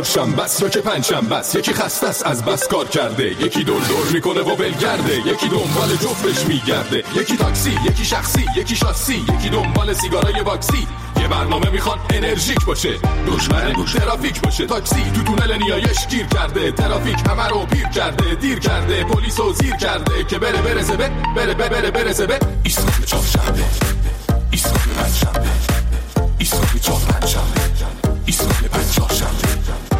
چهارشنبه است یا که پنجشنبه است، یکی خسته است از بس کار کرده، یکی دور میکنه و ولگرده، یکی دنبال جفتش میگرده، یکی تاکسی، یکی شخصی، یکی شاسی، یکی دنبال سیگارای واکسی. یه برنامه میخوان انرژیک باشه، دشمن ترافیک باشه. تاکسی تو تونل نیایش گیر کرده، ترافیک همه رو پیر کرده، دیر کرده، پلیسو زیر کرده که برسه به ایستگاه چهارشنبه، ایستگاه پنجشنبه، ایستگاه چهارشنبه، ایستگاه پنجشنبه.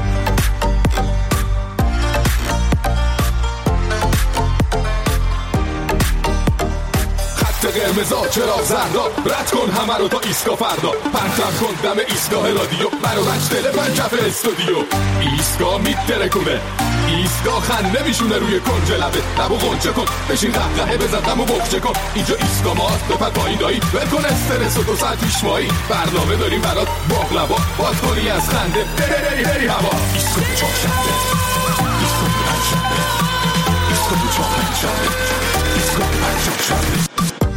قرمزا چراغ زردا، رد کن همه رو تا ایستگاه فردا، پرتم کن دم ایستگاه رادیو، برو بچ دل کف استودیو. ایستگاه میترکونه، ایستگاه خنده میشونه روی کنج لبه، لبو غنچه کن، بشین قهقهه بزن غمو بخچه کن. اینجا ایستگاه ماست، بپر پایین دایی، ول کن استرس و 2 ساعت پیش مایی. برنامه داریم برات باقلوا، باز کنی از خنده بری هوا. ایستگاه چهارشنبه، ایستگاه پنجشنبه، ایستگاه چهارشنبه، ایستگاه پنجشنبه.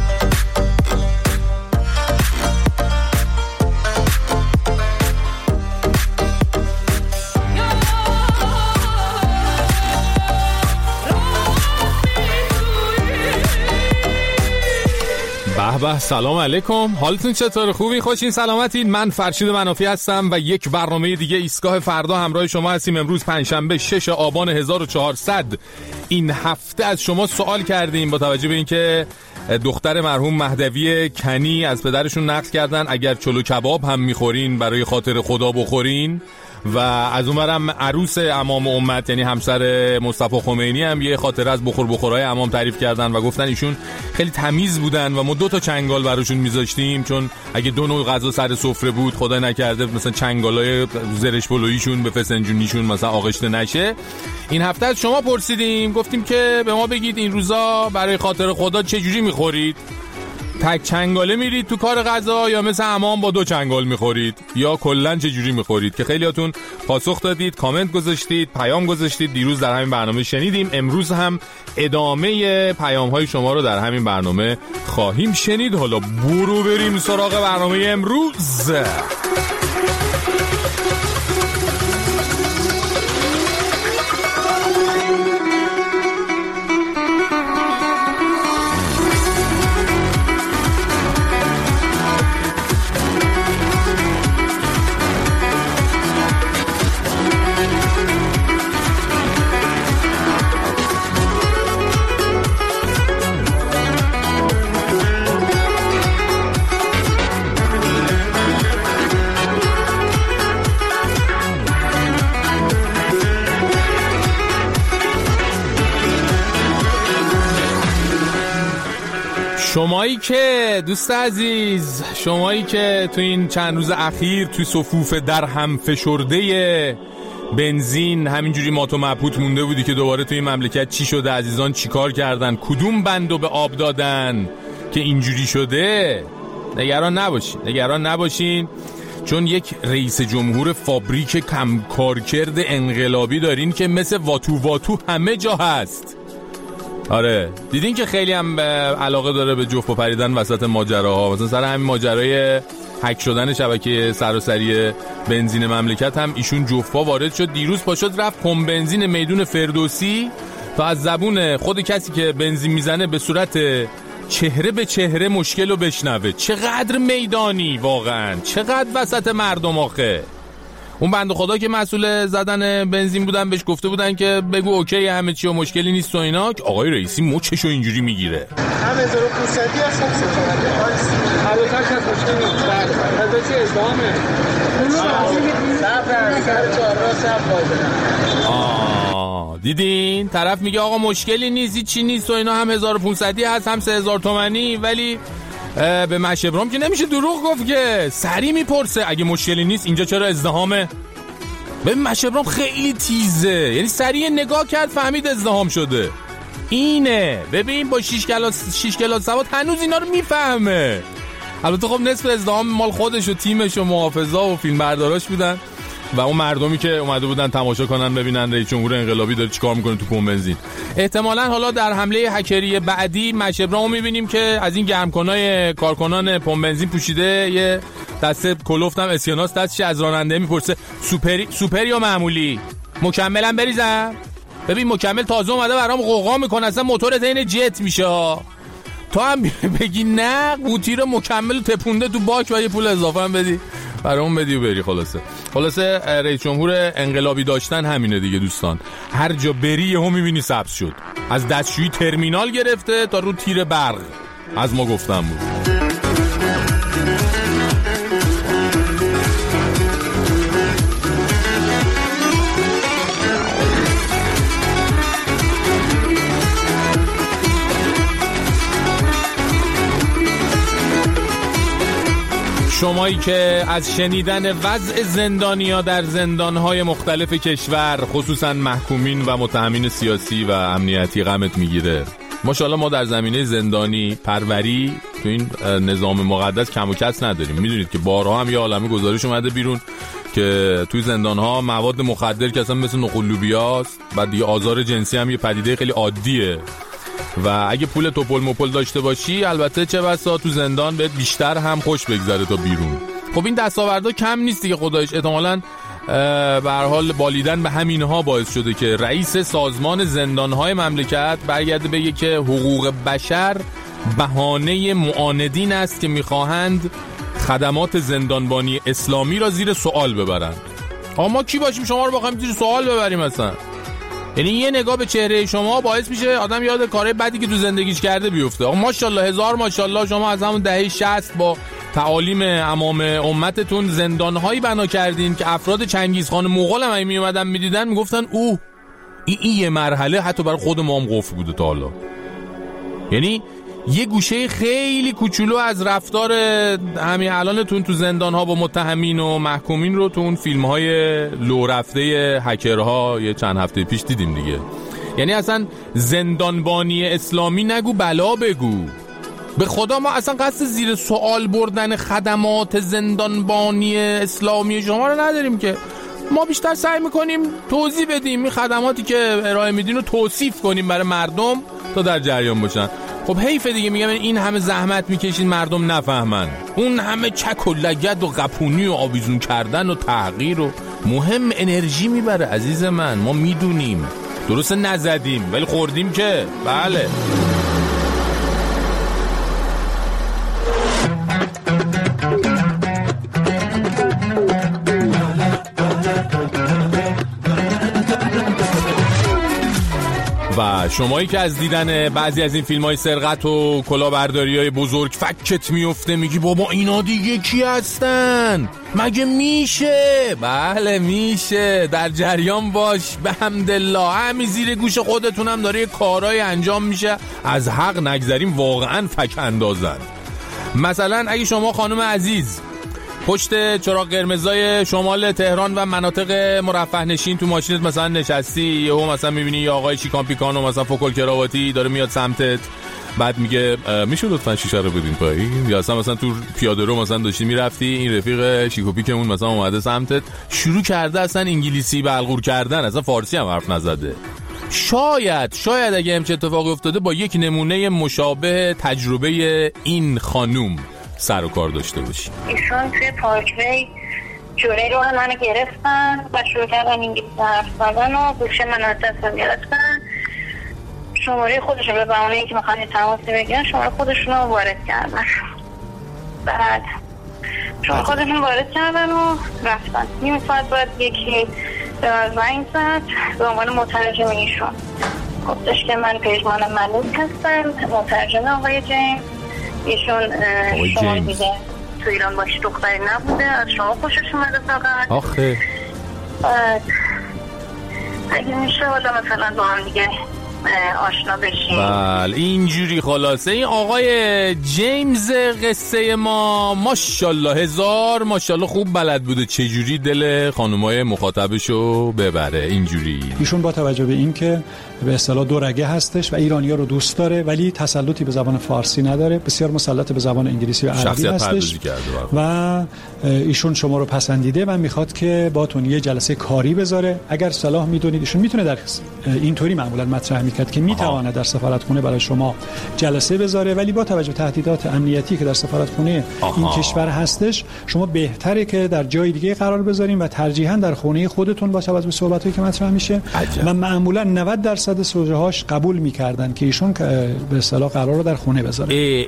به سلام علیکم، حالتون چطور؟ خوبی؟ خوشین؟ سلامتین؟ من فرشید منافی هستم و یک برنامه دیگه ایستگاه فردا همراه شما هستیم. امروز پنجشنبه 6 آبان 1400. این هفته از شما سوال کردیم با توجه به اینکه دختر مرحوم مهدوی کنی از پدرشون نقل کردن اگر چلو کباب هم میخورین برای خاطر خدا بخورین، و از اونورم عروس امام امت یعنی همسر مصطفی خمینی هم یه خاطره از بخورهای امام تعریف کردن و گفتن ایشون خیلی تمیز بودن و ما 2 تا چنگال براشون میذاشتیم، چون اگه 2 نوع غذا سر سفره بود خدا نکرده مثلا چنگالای زرش پلویشون به فسنجونیشون مثلا آغشته نشه. این هفته از شما پرسیدیم، گفتیم که به ما بگید این روزا برای خاطر خدا چه جوری میخورید؟ تک چنگاله میرید تو کار غذا یا مثل امام با 2 چنگال میخورید، یا کلن چه جوری میخورید؟ که خیلیاتون پاسخ دادید، کامنت گذاشتید، پیام گذاشتید. دیروز در همین برنامه شنیدیم، امروز هم ادامه پیام های شما رو در همین برنامه خواهیم شنید. حالا برو بریم سراغ برنامه امروز. شمایی که دوست عزیز، شمایی که تو این چند روز اخیر توی صفوف در هم فشرده بنزین همینجوری مات و مبهوت مونده بودی که دوباره توی مملکت چی شده، عزیزان چی کار کردن، کدوم بندو به آب دادن که اینجوری شده، نگران نباشین چون یک رئیس جمهور فابریک کم کارکرد انقلابی دارین که مثل واتو همه جا هست. آره دیدین که خیلی هم علاقه داره به جفت و پریدن وسط ماجراها، مثلا سر همین ماجرای هک شدن شبکه سراسری بنزین مملکت هم ایشون جفا وارد شد. دیروز پا شد رفت پمپ بنزین میدون فردوسی تا از زبون خود کسی که بنزین میزنه به صورت چهره به چهره مشکل رو بشنوه. چقدر میدانی واقعا، چقدر وسط مردم آخه. اون بنده خدا که مسئول زدن بنزین بودن بهش گفته بودن که بگو اوکی همه چی و مشکلی نیست و اینا، که آقای رئیسی مچشو اینجوری میگیره. هم 1500 هستم البته از مشکلی نیست. بله از چه ازدهامه دیدین طرف میگه آقا مشکلی نیست چی نیست و اینا، هم 1500 هست هم 3000 تومانی، ولی به مشبرام که نمیشه دروغ گفت که سری میپرسه اگه مشکلی نیست اینجا چرا ازدهامه. به مشبرام خیلی تیزه، یعنی سری نگاه کرد فهمید ازدهام شده. اینه ببین با 6 کلاس سواد هنوز اینا رو میفهمه. البته خب نصف ازدهام مال خودش و تیمش و محافظا و فیلمبرداراش بودن، و اون مردمی که اومده بودن تماشا کنن ببینن رئیس جمهور انقلابی داره چیکار میکنه تو پمپ بنزین. احتمالاً حالا در حمله هکری بعدی مشبرامو میبینیم که از این گرمکنای کارکنان پمپ بنزین پوشیده، یه دسته کلفتم اسکناس دستش، از راننده میپرسه سوپر یا معمولی؟ مکملم بریزم؟ ببین مکمل تازه اومده برام قوقا میکنه، اصلا موتورت این جت میشه. تو هم بگی نه قوطی رو مکمل تپونده تو باک و یه پول اضافه هم بدی برامون بدی و بری. خلاصه رئیس جمهور انقلابی داشتن همینه دیگه دوستان، هر جا بری یهو میبینی سبز شد، از دستشویی ترمینال گرفته تا رو تیر برق. از ما گفتم بود. شمایی که از شنیدن وضع زندانیا در زندانهای مختلف کشور، خصوصا محکومین و متهمین سیاسی و امنیتی، غمت میگیره. ماشاءالله ما در زمینه زندانی پروری تو این نظام مقدس کم و کس نداریم. میدونید که بارها هم یه عالمه گزارش اومده بیرون که توی زندانها مواد مخدر که اصلا مثل نقلوبیاست، بعد دیگه آزار جنسی هم یه پدیده خیلی عادیه و اگه پول توپل مپل داشته باشی البته چه بسا تو زندان بهت بیشتر هم خوش بگذره تا بیرون. خب این دستاوردا کم نیست دیگه خدایش. احتمالاً به هر حال بالیدن به همینها باعث شده که رئیس سازمان زندانهای مملکت برگرده بگه که حقوق بشر بهانه معاندین است که میخواهند خدمات زندانبانی اسلامی را زیر سوال ببرند. ما کی باشیم شما رو بخوایم زیر سوال ببریم اصلا؟ یعنی یه نگاه به چهره شما باعث میشه آدم یاد کارهای بدی که تو زندگیش کرده بیفته. آقا ماشاءالله هزار ماشاءالله شما از همون دهه 60 با تعالیم امام امتتون زندانهایی بنا کردین که افراد چنگیزخان مغول هم می اومدن میدیدن میگفتن این یه مرحله حتی برای خود ما هم قفل بوده تا حالا. یعنی یه گوشه خیلی کوچولو از رفتار همین الانتون تو زندان‌ها با متهمین و محکومین رو تو اون فیلم‌های لو رفته هکرها یه چند هفته پیش دیدیم دیگه. یعنی اصلا زندانبانی اسلامی نگو بلا بگو. به خدا ما اصلا قصد زیر سوال بردن خدمات زندانبانی اسلامی شما رو نداریم که. ما بیشتر سعی میکنیم توضیح بدیم این خدماتی که ارائه میدین رو توصیف کنیم برای مردم تا در جریان باشن. خب حیفه دیگه، میگم این همه زحمت میکشین مردم نفهمن، اون همه چک و لگد و قپونی و آویزون کردن و تغییر و مهم انرژی میبره عزیز من. ما میدونیم درست نزدیم ولی خوردیم که بله. و شمایی که از دیدن بعضی از این فیلم‌های سرقت و کلاهبرداری‌های بزرگ فکت میفته، میگی بابا اینا دیگه کی هستن؟ مگه میشه؟ بله میشه، در جریان باش. به حمدالله همین زیر گوش خودتونم داره یه کارهای انجام میشه از حق نگذریم، واقعا فک اندازن. مثلا اگه شما خانم عزیز پشت چراغ قرمزای شمال تهران و مناطق مرفه نشین تو ماشینت مثلا نشستی، یهو مثلا میبینی یه آقای چیکان پیکان و مثلا فوکل کراواتی داره میاد سمتت، بعد میگه میشه لطفا شیشه رو بدین پایین، یا مثلا تو پیاده رو مثلا داشتی میرفتی، این رفیق شیکوپیکمون مثلا اومده سمتت شروع کرده اصلا انگلیسی بلغور کردن، اصلا فارسی هم حرف نزده. شاید اگه همچه اتفاقی افتاده با یک نمونه مشابه تجربه این خانوم سر و کار داشته باشی. ایشون توی پارکوی جوره رو منو گرفتن و شروع کردن انگلیسی حرف زدن و گوشه من از دستم گرفتن. شماره خودشون به بهانه اینکه میخوان تماسی بگیرن شماره خودشون رو وارد کردن. بعد شماره خودشون وارد کردن و رفتن. نیم ساعت بعد یکی به من زنگ زد به عنوان مترجم ایشون، گفتش که من پژمان ملوک هستم، مترجم آقای جیمز. ایشون شما دیگه تو ایران باشی دختری نبوده، از شما خوشش اومده فقط. آخه اگه میشه حالا مثلا با هم دیگه آشنا بشیم. بله اینجوری خلاصه. این آقای جیمز قصه ما ماشاءالله هزار ماشاءالله خوب بلد بوده چجوری دل خانمای مخاطبشو ببره. اینجوری ایشون با توجه به این که به اصطلاح دو رگه هستش و ایرانی‌ها رو دوست داره ولی تسلطی به زبان فارسی نداره، بسیار مسلط به زبان انگلیسی و عربی هستش و ایشون شما رو پسندیده و میخواد که باتون یه جلسه کاری بذاره. اگر صلاح میدونید ایشون میتونه در اینطوری معمولا مطرح میکرد که میتونه در سفارتخونه برای شما جلسه بذاره، ولی با توجه به تهدیدات امنیتی که در سفارتخونه این کشور هستش شما بهتره که در جای دیگه قرار بذارین و ترجیحاً در خونه خودتون با توجه به صحبتایی که مطرح میشه. و معمولا 90% سوژه‌هاش قبول میکردن که ایشون به اصطلاح قرار رو در خونه بذاره.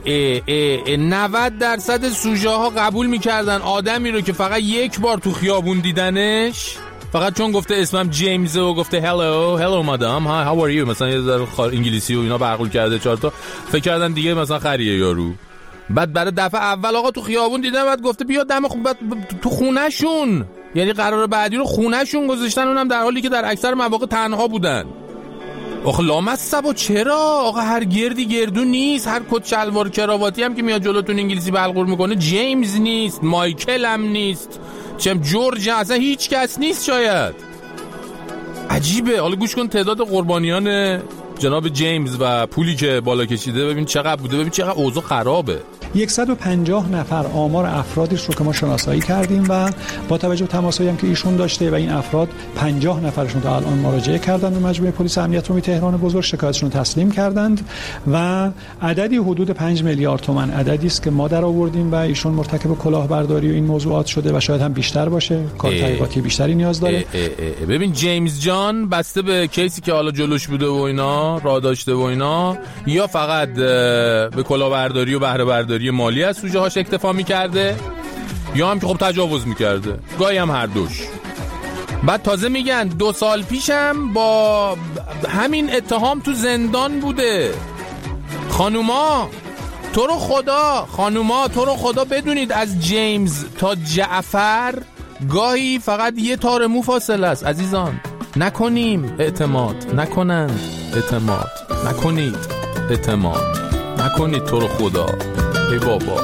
90% سوژه‌ها قبول میکردن آدمی رو که فقط یک بار تو خیابون دیدنش، فقط چون گفته اسمم جیمز و گفته هلو مادام هاو آر یو، مثلا یه ذره انگلیسی و اینا برقول کرده 4 تا، فکر کردن دیگه مثلا خریه یارو. بعد برای دفعه اول آقا تو خیابون دیدن، بعد گفته بیا دم تو خونه‌شون، یعنی قرار بعدی رو خونه‌شون گذاشتن، اونم در حالی که در اکثر مواقع تنها بودن. آخه لامصبا چرا؟ آقا هر گردی گردو نیست، هر کت شلوار کراواتی هم که میاد جلوتون انگلیسی بلغور میکنه جیمز نیست، مایکل هم نیست، چم جورج، اصلا هیچ کس نیست شاید. عجیبه. حالا گوش کن تعداد قربانیان جناب جیمز و پولی که بالا کشیده ببین چقدر بوده، ببین چقدر اوضاع خرابه. 150 نفر آمار افرادش رو که ما شناسایی کردیم و با توجه به تماسایی هم که ایشون داشته و این افراد 50 نفرشون تا الان مراجعه کردن به مجموعه پلیس امنیت عمومی تهران بزرگ، شکایتشون رو تسلیم کردند و عددی حدود 5 میلیارد تومان عددی است که ما در آوردیم و ایشون مرتکب کلاهبرداری و این موضوعات شده و شاید هم بیشتر باشه، کار تحقیقاتی بیشتری نیاز داره. ببین جیمز جان بسته به کیسی که حالا جلوش بوده و اینا راه داشته و اینا، یا فقط به کلاهبرداری و بهره برداری مالی از سوژه هاش اکتفا میکرده، یا هم که خب تجاوز میکرده، گاهی هم هر دوش. بعد تازه میگن 2 سال پیشم با همین اتهام تو زندان بوده. خانوما تو رو خدا بدونید از جیمز تا جعفر گاهی فقط یه تار مو فاصله است عزیزان. نکنیم اعتماد، نکنند اعتماد، نکنید اعتماد، نکنید تو رو خدا. ای بابا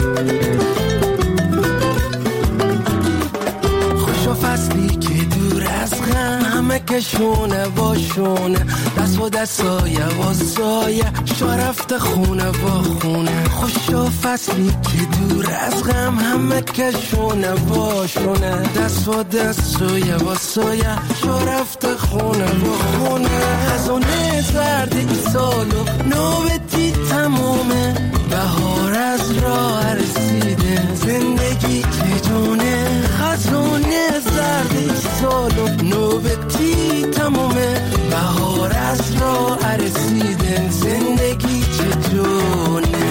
خوشا فصلی که دور از غم همه کشونه باشونه، دست و دستای واسای شرفت خونه با خونه. خوشا فصلی که دور از غم همه کشونه باشونه، دست و دستای واسای شرفت خونه با خونه. خزانه زرد ای سالو نوبتی تمومه، بهار از راه رسیده زندگی چجونه. خزانه زرد ای سالو نوبتی تمومه، بهار از راه رسیده زندگی چجونه.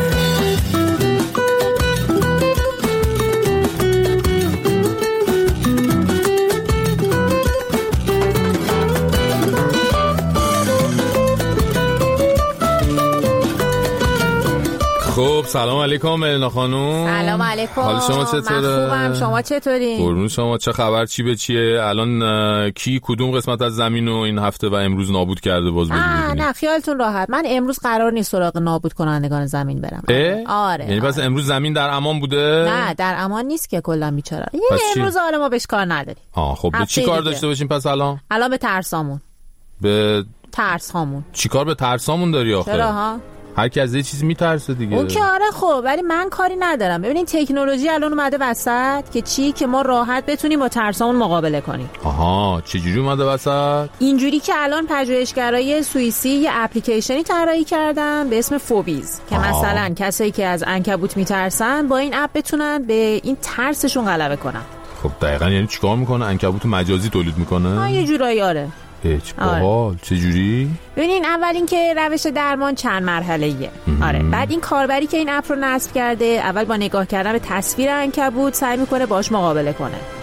خب سلام علیکم ملینا خانوم. سلام علیکم. حال شما چطوره؟ من خوبم، شما چطورین؟ قربون شما. چه خبر؟ چی به چیه؟ الان کی کدوم قسمت از زمین رو این هفته و امروز نابود کرده باز بگید؟ نه خیالتون راحت، من امروز قرار نیست سراغ نابود کنندگان زمین برم. آره. یعنی پس امروز زمین در امان بوده؟ نه در امان نیست که کلا بیچاره. امروز حالا ما بهش کار نداریم. خب به چی کار داشته باشیم پس الان به ترسامون. به ترسامون. چی کار به ترسامون داری آخه؟ چرا ها؟ هر کی از یه چیزی میترسه دیگه. اون که آره خب، ولی من کاری ندارم. ببینین تکنولوژی الان اومده وسط که چی که ما راحت بتونیم با ترسامون مقابله کنیم. چجوری اومده وسط؟ اینجوری که الان پژوهشگرای سوئیسی یه اپلیکیشنی طراحی کردن به اسم فوبیز که مثلا کسایی که از عنکبوت میترسن با این اپ بتونن به این ترسشون غلبه کنن. خب دقیقاً یعنی چیکار میکنه؟ عنکبوت مجازی تولید میکنه؟ یه جورایی آره. باحال. چجوری؟ ببینین اول این که روش درمان چند مرحله‌ایه. آره. بعد این کاربری که این اپ رو نصب کرده اول با نگاه کردن به تصویر عنکبوت سعی میکنه باهاش مقابله کنه.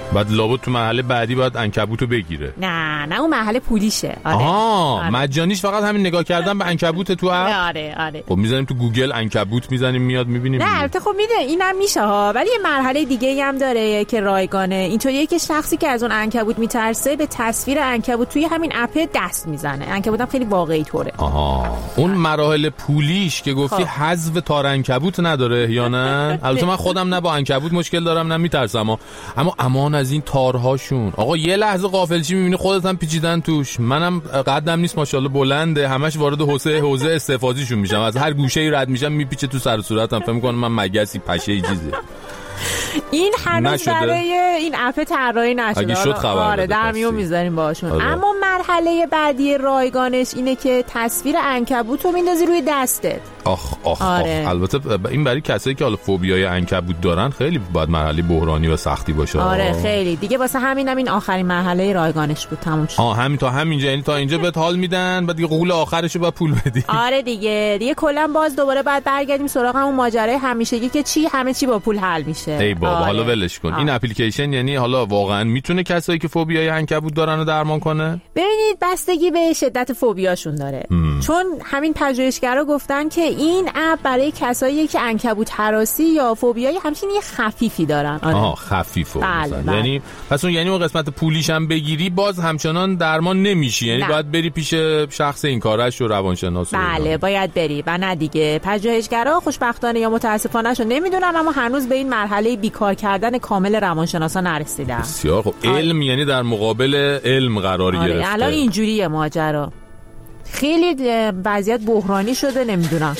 بعد لابد تو مرحله بعدی باید عنکبوتو بگیره. نه اون مرحله پولیشه. آره. مجانیش فقط همین نگاه کردن به عنکبوت تو اپ. آره. خب میذاریم تو گوگل عنکبوت میزنیم میاد میبینیم. نه البته خب میده اینم میشه ها، ولی یه مرحله دیگه هم داره که رایگانه. اینطوریه که شخصی که از اون عنکبوت میترسه به تصویر عنکبوت توی همین اپ دست میزنه. عنکبوت هم خیلی واقعی طوره. اون مراحل پولیش که گفتی حذف تار عنکبوت نداره یا نه؟ البته من خودم نه با عنکبوت مشکل دارم نه میترسم، اما امان از این تارهاشون. آقا یه لحظه غافلچی میبینی خودت هم پیچیدن توش. منم قدم نیست ماشاءالله بلنده، همش وارد حوزه استفادهشون میشم، از هر گوشه‌ای رد میشم میپیچه تو سر و صورتم، فکر می‌کنم من مگسی پشه چیزی. این هنوز برای این اپ طراحی نشده. اگه شد خبر بده. در میون میذاریم باشون. اما مرحله بعدی رایگانش اینه که تصویر عنکبوت رو میندازی روی دستت. آخ. البته این برای کسایی که حالا فوبیای عنکبوت دارن خیلی باید مرحله بحرانی و سختی باشه. آره خیلی. دیگه واسه همین این آخرین مرحله رایگانش بود، تموم شد. همین تا همینجا، یعنی تا اینجا بهت حال میدن، بعد دیگه قول آخرشو با پول بدی. آره دیگه کلا باز دوباره بعد برگردیم سراغ همون ماجرای همیشگی که همه چی با پول حل میشه. ای بابا حالا ولش کن. این اپلیکیشن یعنی حالا واقعا میتونه کسایی که فوبیای عنکبوت دارن رو درمان کنه؟ ببینید بستگی به شدت فوبیاشون داره. چون همین پژوهشگرا گفتن که این اپ برای کسایی که عنکبوت هراسی یا فوبیای همچین یه خفیفی دارن. خفیفو. یعنی پس اون قسمت پولیش هم بگیری باز همچنان درمان نمیشی، یعنی باید بری پیش شخص این کارش و روانشناس. بله باید بری. و نه دیگه پژوهشگرا خوشبختانه یا متاسفانه شو نمیدونم، اما هنوز به این مرحله بیکار کردن کامل روانشناسا نرسیدن. بسیار خب. علم یعنی در مقابل علم قرار گرفته. الان اینجوریه ماجرا، خیلی وضعیت بحرانی شده. نمیدونم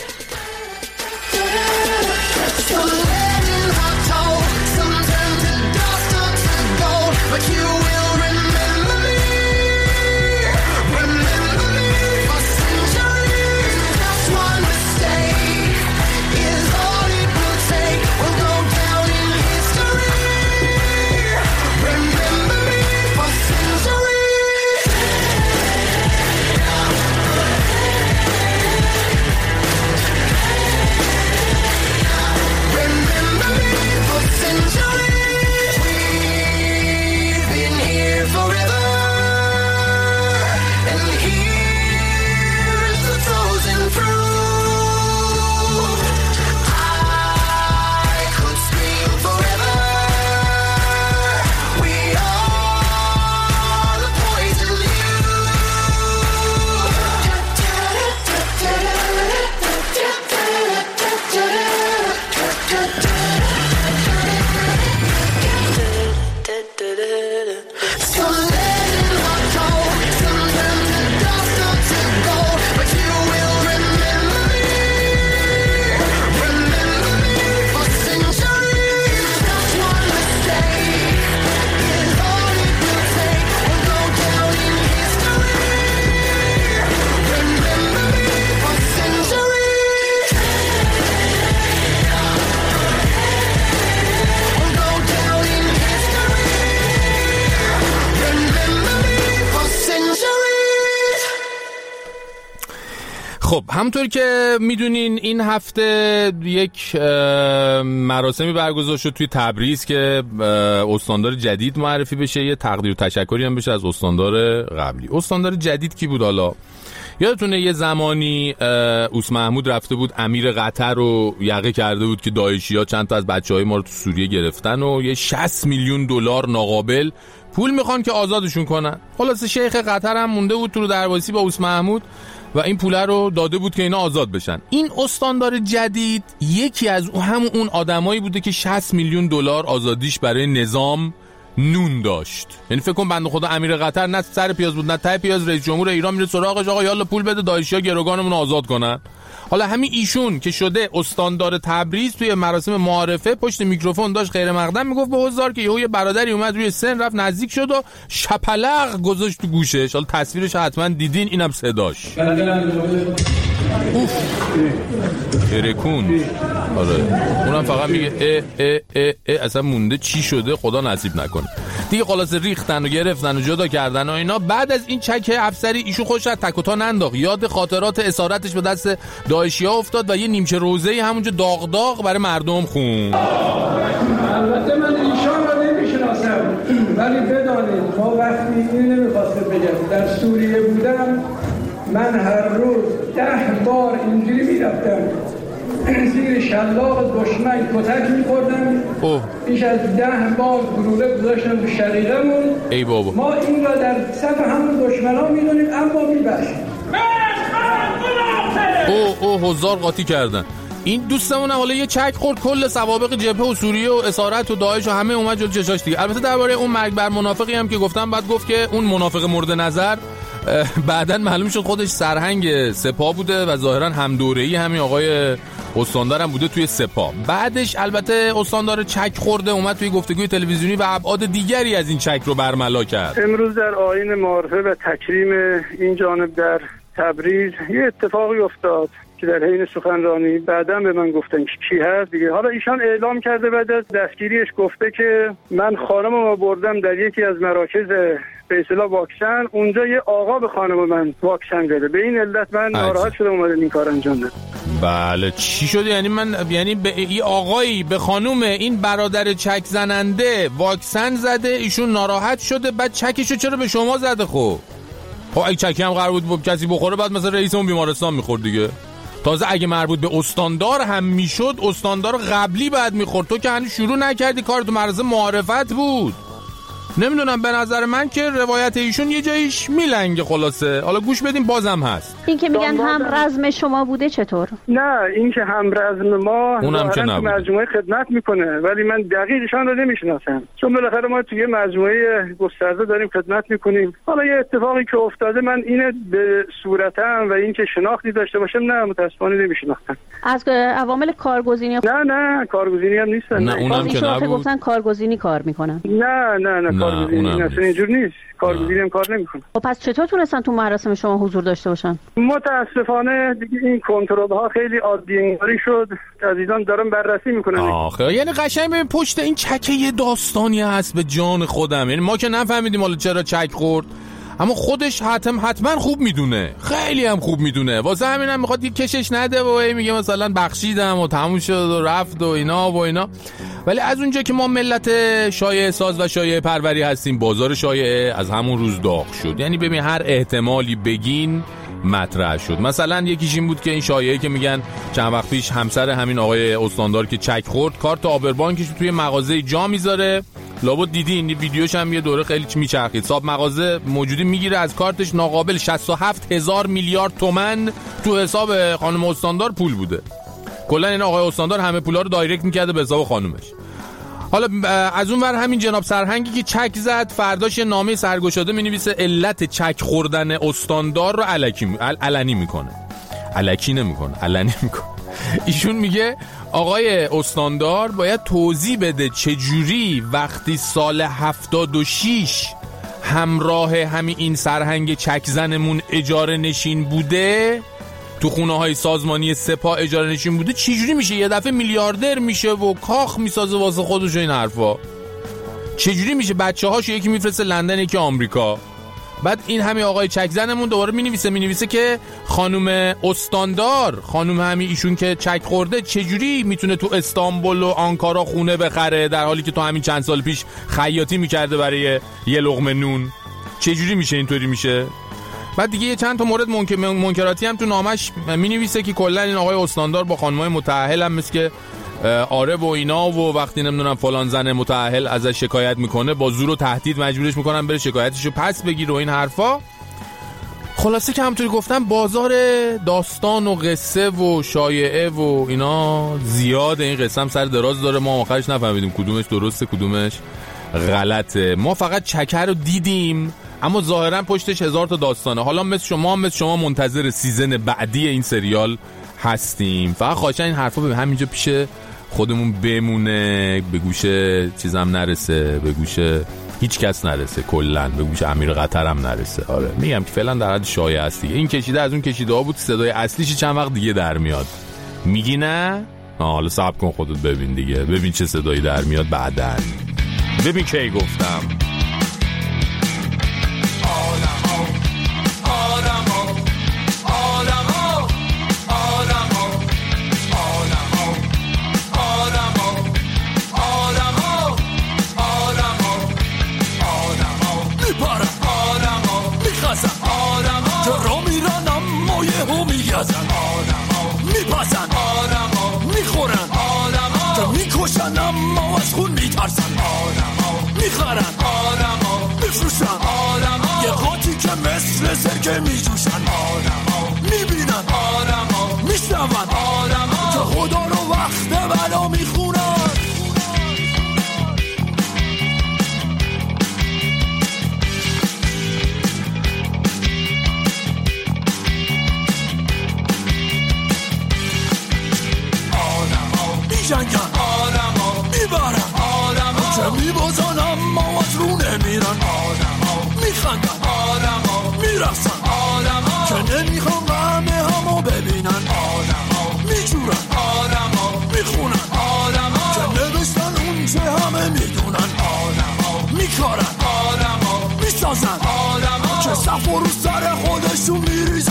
خب همونطور که میدونین این هفته یک مراسمی برگزار شد توی تبریز که استاندار جدید معرفی بشه، یه تقدیر و تشکری هم بشه از استاندار قبلی. استاندار جدید کی بود حالا؟ یادتونه یه زمانی اوس محمود رفته بود امیر قطر رو یقه کرده بود که داعشی‌ها چند تا از بچه‌های ما رو تو سوریه گرفتن و یه 60 میلیون دلار ناقابل پول میخوان که آزادشون کنن. خلاصه شیخ قطر هم مونده بود تو درواسی با اوس محمود و این پوله رو داده بود که اینا آزاد بشن. این استاندار جدید یکی از اون آدمایی بوده که 60 میلیون دلار آزادیش برای نظام نون داشت. یعنی فکر کن بنده خدا امیر قطر نه سر پیاز بود نه ته پیاز، رئیس جمهور ایران میره سراغش، آقا یالا پول بده داعشی‌ها گروگانمون رو آزاد کنن. حالا همین ایشون که شده استاندار تبریز توی مراسم معارفه پشت میکروفون داشت غیر مقدم میگفت به حضار که یه برادری اومد روی سن رفت نزدیک شد و شپلق گذاشت تو گوشش. حالا تصویرش حتما دیدین، اینم صداش. اوف کرکون. آره اونم فقط میگه اصلا مونده چی شده خدا نصیب نکنه دیگه. خلاصه ریختن و گرفتن و جدا کردن و اینا. بعد از این چک افسری ایشون خودش از تک و تا ننداخت، یاد خاطرات اسارتش به دست داعشی‌ها افتاد و یه نیمچه روزه‌ای همونجا داغ داغ برای مردم خوند. البته من ایشان رو نمیشناسم، ولی بدانید ما وقتی این نمیخواستم بگم در سوریه بودم من هر روز 10 بار اینجوری میرفتم زیر شلاق دشمن کتک میخوردم. بیش از 10 بار گلوله گذاشتم به شقیقمون. ای بابا ما این را در صف همون دشمنا میدونیم اما میبخشیم. هزار قاطی کردن. این دوستمون حالا یه چک خورد کل سوابق جبهه و سوریه و اسارت و داعش و همه اومد جلوی چشاش دیگه. البته درباره اون مرگ بر منافقی هم که گفتم بعد گفت که اون منافق مورد نظر بعدن معلوم شد خودش سرهنگ سپاه بوده و ظاهرا هم دوره‌ای همین آقای استاندار هم بوده توی سپاه. بعدش البته استاندار چک خورده اومد توی گفتگوی تلویزیونی و ابعاد دیگری از این چک رو برملا کرد. امروز در آیین معارفه و تکریم این جانب در تبریز یه اتفاقی افتاد که در حین سخنرانی بعداً به من گفتن که کی هست دیگه. حالا ایشان اعلام کرده بعد از دستگیریش گفته که من خانمم بردم در یکی از مراکز به اصطلاح واکسن، اونجا یه آقا به خانم من واکسن زده، به این علت من ناراحت شدم اومدم این کار انجام دادم. بله چی شد؟ یعنی به این آقایی به خانم این برادر چک زننده واکسن زده، ایشون ناراحت شده، بعد چکشو چرا به شما زده؟ خب اگه چکی هم قرار بود کسی بخوره بعد مثلا رئیس اون بیمارستان میخورد دیگه. تازه اگه مربوط به استاندار هم میشد استاندار قبلی بعد میخورد. تو که هنوز شروع نکردی کار، تو مرز معارفت بود. نمیدونم به نظر من که روایت ایشون یه جایش میلنگه. خلاصه حالا گوش بدیم بازم هست. این که میگن هم رزم شما بوده چطور؟ نه این که هم رزم ما اونم که نبود. مجموعه خدمت میکنه ولی من دقیقشان رو نمیشناسم، چون بالاخره ما توی مجموعه گسترده داریم خدمت میکنیم. حالا یه اتفاقی که افتاده من اینه به صورتم و این که شناختی داشته باشم نه متاسفانه نمیشناختم. از عوامل کارگزینی؟ نه کارگزینی هم نیستن. نه اونم که نبود. گفتن کارگزینی کار میکنن. نه کارگزینی اصلا اینجور نیست. کارگزینی هم کار نمیکنه. خب پس چطور تونستن تو مراسم شما حضور داشته باشن؟ متاسفانه دیگه این کنترل ها خیلی عادی انگاری شد. عزیزان دارن بررسی میکنن. آخه یعنی قشنگ ببین پشت این چکه یه داستانی هست به جان خودم. یعنی ما که نفهمیدیم حالا چرا چک خورد، اما خودش حتما خوب میدونه، خیلی هم خوب میدونه. واسه همینم میخواد یه کشش نده و میگه مثلا بخشیدم و تموم شد و رفت و اینا. ولی از اونجا که ما ملت شایعه ساز و شایعه پروری هستیم، بازار شایعه از همون روز داغ شد. یعنی ببین هر احتمالی بگین مطرح شد. مثلا یکیش این بود که این شایعه که میگن چند وقت پیش همسر همین آقای استاندار که چک خورد کارت آبربانکش توی مغازه جا میذاره. لابد دیدین این ویدیوش هم یه دوره خیلی میچرخید. صاحب مغازه موجودی میگیره از کارتش ناقابل 67,000 میلیارد تومان تو حساب خانم استاندار پول بوده. کلا این آقای استاندار همه پولا رو دایرکت میکرده به حساب خانومش. حالا از اون ور همین جناب سرهنگی که چک زد فرداش نامه سرگشاده مینویسه علت چک خوردن استاندار رو علنی میکنه. ایشون میگه آقای استاندار باید توضیح بده چجوری وقتی سال 76 همراه همین این سرهنگ چک زنمون اجاره نشین بوده، تو خونه های سازمانی سپاه اجاره نشین بوده، چجوری میشه یه دفعه میلیاردر میشه و کاخ میسازه واسه خودش و این حرفا؟ چجوری میشه بچه هاشو یکی میفرسته لندن یکی آمریکا؟ بعد این همین آقای چک زنمون دوباره مینویسه که خانم استاندار، خانم همین ایشون که چک خورده چجوری میتونه تو استانبول و آنکارا خونه بخره در حالی که تو همین چند سال پیش خیاطی میکرده برای یه لقمه نون؟ چجوری میشه اینطوری میشه؟ بعد دیگه چند تا مورد منکراتی هم تو نامش مینویسه که کلا این آقای استاندار با خانمای متأهل هم مثل که آره و اینا و وقتی نمیدونم فلان زن متأهل ازش شکایت میکنه با زور و تهدید مجبورش میکنن بره شکایتشو پس بگیره و این حرفا. خلاصه که همونطوری گفتم بازار داستان و قصه و شایعه و اینا زیاده. این قصه هم سر دراز داره، ما آخرش نفهمیدیم کدومش درسته کدومش غلطه. ما فقط چکر رو دیدیم اما ظاهرا پشتش 1000 تا داستانه. حالا مثل شما منتظر سیزن بعدی این سریال هستیم. فقط خواهشاً این حرفا به همینجا پیش خودمون بمونه، به گوش چیزم نرسه، به گوش هیچ کس نرسه، کلا به گوش امیر قطر هم نرسه. آره میگم که فعلا در حد شایعه است دیگه. این کشیده از اون کشیده ها بود، صدای اصلیش چند وقت دیگه در میاد. میگی نه؟ حالا صبر کن خودت ببین دیگه، ببین چه صدایی در میاد بعدن. ببین کی گفتم میسازن آدما میپسن آدما میخورن آدما که میکشن اما از خون میترسن آدما میخرن آدما میفروشن آدما یه قاطی که مثل سرکه میجوشن آدما میبینن آدما میشنون آدما که خدا رو وقت بلا میخونن جنگن آدما میبرن آدما چه میبازن اما از رو نمیرن آدما میخندن آدما میرسن آدما که نمیخوان همه همو ببینن آدما میجورن آدما میخونن آدما که نوشتن اون چه همه میدونن آدما میکارن آدما میسازن آدما که صف و رو سر خودشون میریزن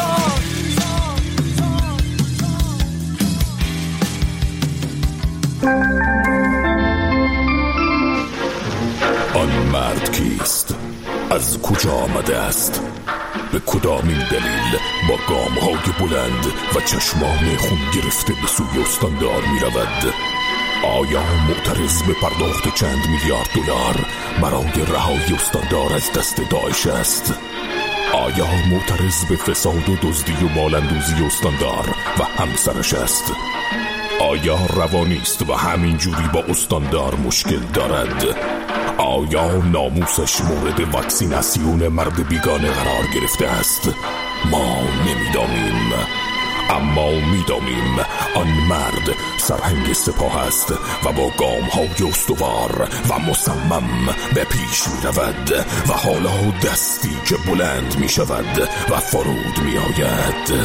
آن مرد کیست؟ از کجا آمده است؟ به کدامین دلیل با گام‌های بلند و چشمان خون گرفته به سوی استاندار می رود؟ آیا معترض به پرداخت چند میلیارد دلار برای رهایی استاندار از دست داعش است؟ آیا معترض به فساد و دزدی و مال‌اندوزی استاندار و همسرش است؟ آیا روانی است و همین جوری با استاندار مشکل دارد؟ آیا ناموسش مورد واکسیناسیون مرد بیگانه قرار گرفته است؟ ما نمیدانیم، اما میدانیم آن مرد سرهنگ سپاه است و با گام‌های استوار و مصمم به پیش می رود و حالا دستی که بلند می شود و فرود می آید.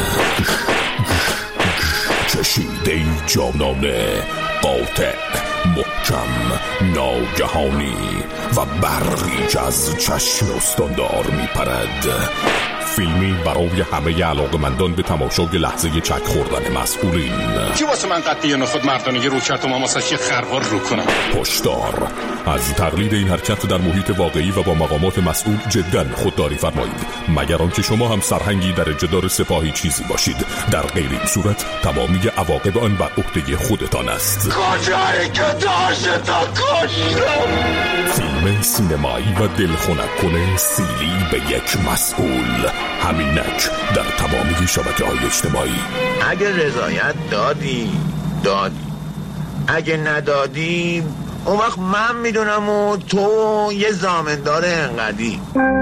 کشیده جانانه، قاطع، محکم، ناگهانی و برقی که از چشم استاندار می پرد. فیلمی برای همه علاقه‌مندان به تماشای لحظه چک خوردن مسئولین. کی واسه من قطعی نخود مردانه رو کرد و من واسه خروار رو کنم؟ هشدار: از تقلید این حرکت در محیط واقعی و با مقامات مسئول جدا خودداری فرمایید، مگر آنکه شما هم سرهنگی درجه دار سپاهی چیزی باشید. در غیر این صورت تمامی عواقب آن بر عهده خودتان است. کجایی که داشت تا کشتم. فیلم سینمایی و دلخنک کنه سیلی به یک مسئول، همینک در تمامی شبکه‌های اجتماعی. اگه رضایت دادی اگه ندادی اون وقت من میدونم و تو یه ضامندار انقدی.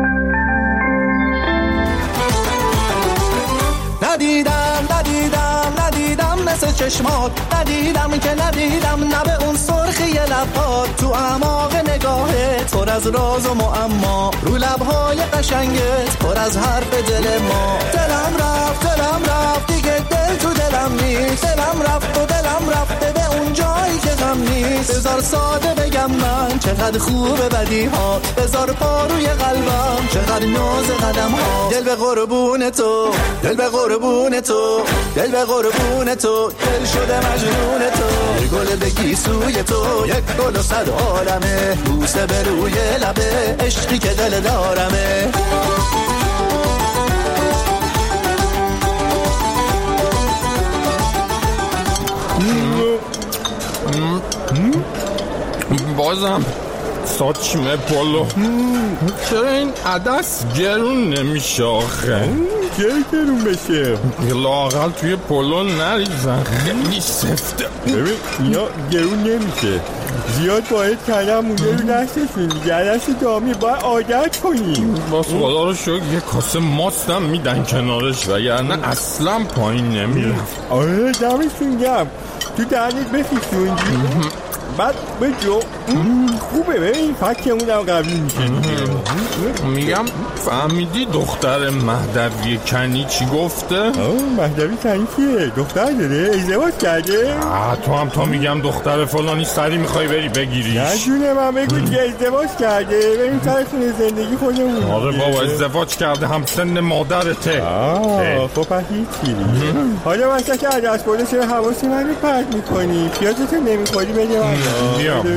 ندیدم مثل چشمات، ندیدم نه به اون سرخی لبات، تو اعماق نگاهت پر از راز و معما، رو لبهای قشنگت پر از حرف دل ما. دلم رفت دیگه دل تو دلم نیست، دلم رفته به اون جایی که غم نیست. بذار ساده بگم من چقدر خوبه بدی ها، بذار پا روی قلبم چقدر ناز قدم ها. دل به قربون تو، دل شده مجنون تو، گل بگی سوی تو، یک گل و 100 عالمه، بوسه به روی لبه، عشقی که دل دارمه. بازم ساچمه پولو، چرا این عدس گرون نمیشه آخه؟ گرون بشه لااقل توی پولو نریزن، خیلی سفته. ببین اینا گرون نمیشه، زیاد باید کلم مونده رو دستشون دیگه، دست دامی باید عادت کنیم. باز خدا رو شکر یه کاسه ماست هم میدن کنارش وگرنه اصلا پایین نمیرفت. آره دمشون گرم، تو دهنت بخیشونگی بعد بجو خوبه. ببین فکمون هم قوی میشه. میگم فهمیدی دختر مهدوی کنی چی گفته؟ مهدوی کنی کیه؟ دختر داره؟ ازدواج کرده؟ تو هم تا میگم دختر فلانی سری میخوای بری بگیریش. نجونه من بگو که ازدواج کرده، بریم سر خونه زندگی خودمون. آره بابا ازدواج کرده، همسن مادرته. خب پس هیچی. حالا مثلا که عدس بوده چرا حواسی من رو پرت میکنی؟ پیازتو نمیخوری بده من. بیا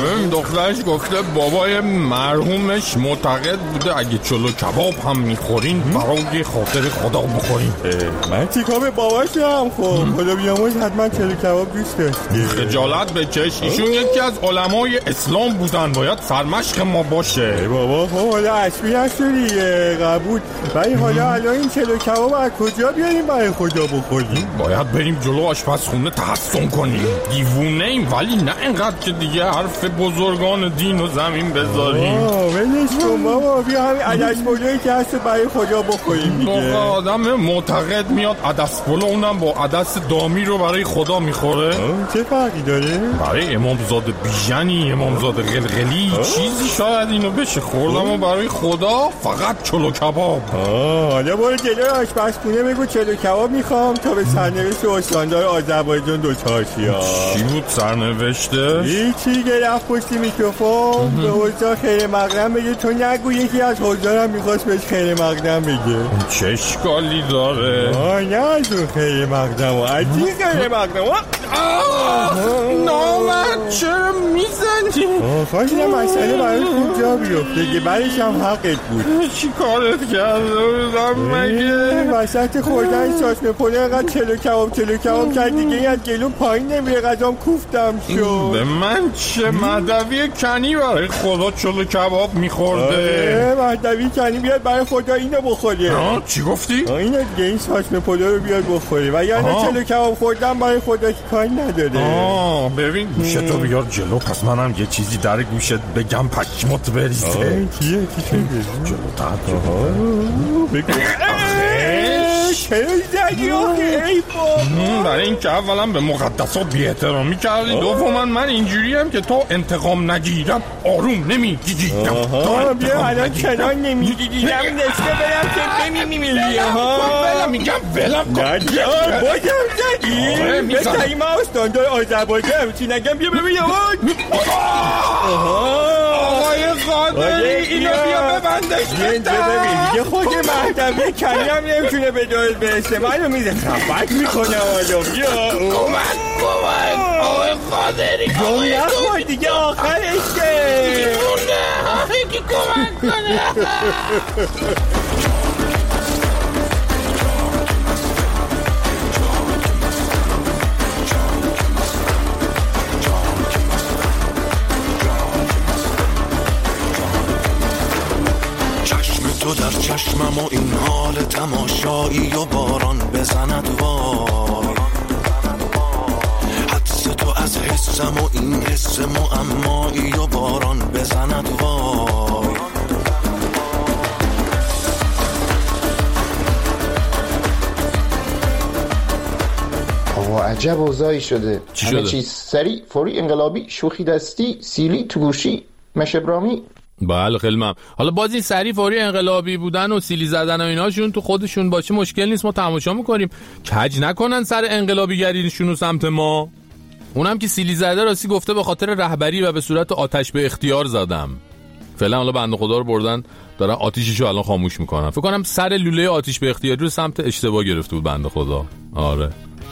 دخترش گفته بابای مرحومش معتقد بوده اگه چلو کباب هم میخورین برای خاطر خدا بخورین. من چیکار به باباشم؟ خب خدا بیامرز حتما چلو کباب دوست داشت. خجالت بکش، ایشون یکی از علمای اسلام بودن، باید سرمشق ما باشه. بابا خب حالا عصبی هست دیگه، قبول. ولی حالا الان این چلو کباب از کجا بیاریم برای خدا بخوریم؟ باید بریم جلو آشپزخونه تحسن کنیم. دیوونه ایم ولی نه اینقدر که دیگه حرف بزرگان دین و زمین بذاریم. ولش کن بابا، بیا همین عدس پلویی که هست برای خدا بخوریم دیگه. آدم معتقد میاد عدس پلو اونم با عدس دامی رو برای خدا میخوره. چه فرقی داره؟ برای امامزاده بیژنی، امامزاده قلقلی چیزی شاید اینو بشه خوردم و برای خدا فقط چلو کباب. حالا برو جلوی آشپزخونه بگو چلو کباب میخوام تا به سرنوشت استاندار آذربایجان دوچار شی. چی بود سرنوشته؟ هیچی که رفت پشتی میکروفون به حضار خیر مقدم بگه تو نگو یکی از حضارم میخواست بهش خیر مقدم بگه. چه اشکالی داره؟ نه از اون خیر مقدم و از این خیر مقدم. نامد چرا میزنی؟ خواهش این مسئله برای خوب جا بیفته که برش هم حقت بود. چی کارت کرده بودم مگه؟ وسط خوردن چاشمه پلو اینقدر چلو کباب کرد دیگه این از گلوم پایین نمیره، غذام کوفتم شد. به من چه؟ مهدوی کنی برای خدا چلو کباب میخورده. مهدوی کنی بیاد برای خدا اینو بخوره. چی گفتی؟ اینو دیگه این چاشمه پلو رو بیاد بخوره و یعنی چلو کباب خوردم برای خدا که کاری نداره. ببین گوشتو بیار جلو، پس منم یه چیزی در گوشت بگم پکمت بریزه. چیه؟ جلو تحت بگو. چرا زدی آخه ای بابا؟ برای این که اولا به مقدسات بی احترامی کردی، دوما من اینجوریم که تا انتقام نگیرم آروم نمیگیرم. بیا الان کنان نمیگیرم نسته برم که نمیمیری. میگم ولم کن. بازم زدی؟ بسایی ما استاندار آذربایجان چی نگم بیا ببین. آقای قادری اینو بیا ببندش ببین دیگه خود مهدوی کنی هم نمیتونه به جایل برسه، منو میزه خفت میکنم. حالا بیا کمک آقای قادری نخواه دیگه آخرشه. یکی کمک کنه. تو در چشمم و این حال تماشایی و باران بزند وای، حدس تو از حسم و این حس معمایی و باران بزند وای. آقا عجب اوضاعی شده. همه چیز سریع، فوری، انقلابی، شوخی دستی، سیلی تو گوشی، مشبرامی. بله خیلی ممنون. حالا باز این سریع فوری انقلابی بودن و سیلی زدن و ایناشون تو خودشون باشه مشکل نیست، ما تماشا میکنیم. کج نکنن سر انقلابی گریشون و سمت ما. اونم که سیلی زده راستی گفته به خاطر رهبری و به صورت آتش به اختیار زدم. فعلا حالا بنده خدا رو بردن دارن آتیششو الان خاموش میکنن. فکر کنم سر لوله آتش به اختیاری رو سمت اشتباه گرفته بود بنده خدا. آره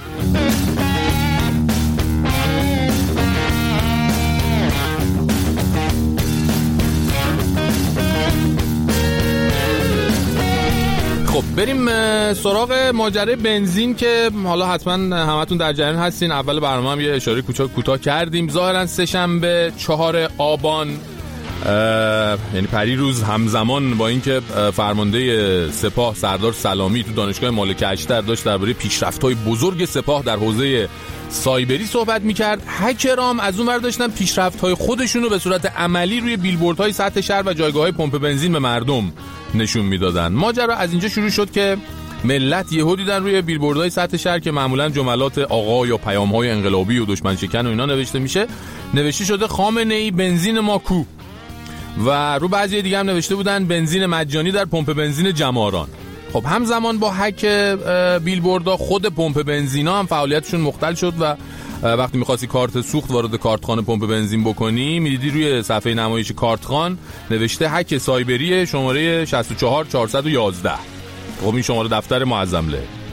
خب بریم سراغ ماجرای بنزین که حالا حتما همتون در جریان هستین. اول برنامه هم یه اشاره کوتاه کردیم. ظاهرا سه‌شنبه 4 آبان یعنی پریروز همزمان با اینکه فرمانده سپاه سردار سلامی تو دانشگاه مالک اشتر داشت درباره پیشرفت‌های بزرگ سپاه در حوزه سایبری صحبت می‌کرد، هکرام از اون ور داشتن پیشرفت‌های خودشون رو به صورت عملی روی بیلبوردهای سطح شهر و جایگاه‌های پمپ بنزین به مردم نشون میدادن. ماجرا از اینجا شروع شد که ملت یهو دیدن روی بیلبوردهای سطح شهر که معمولا جملات آقا یا پیام‌های انقلابی و دشمن شکن و اینا نوشته شده خامنه‌ای بنزین ما کو، و رو بعضی دیگه هم نوشته بودن بنزین مجانی در پمپ بنزین جماران. خب همزمان با هک بیلبوردها خود پمپ بنزینا هم فعالیتشون مختل شد و وقتی می‌خواستی کارت سوخت وارد کارتخانه پمپ بنزین بکنی می‌دیدی روی صفحه نمایش کارتخان نوشته هک سایبری شماره 64411. خب این شماره دفتر معظمله.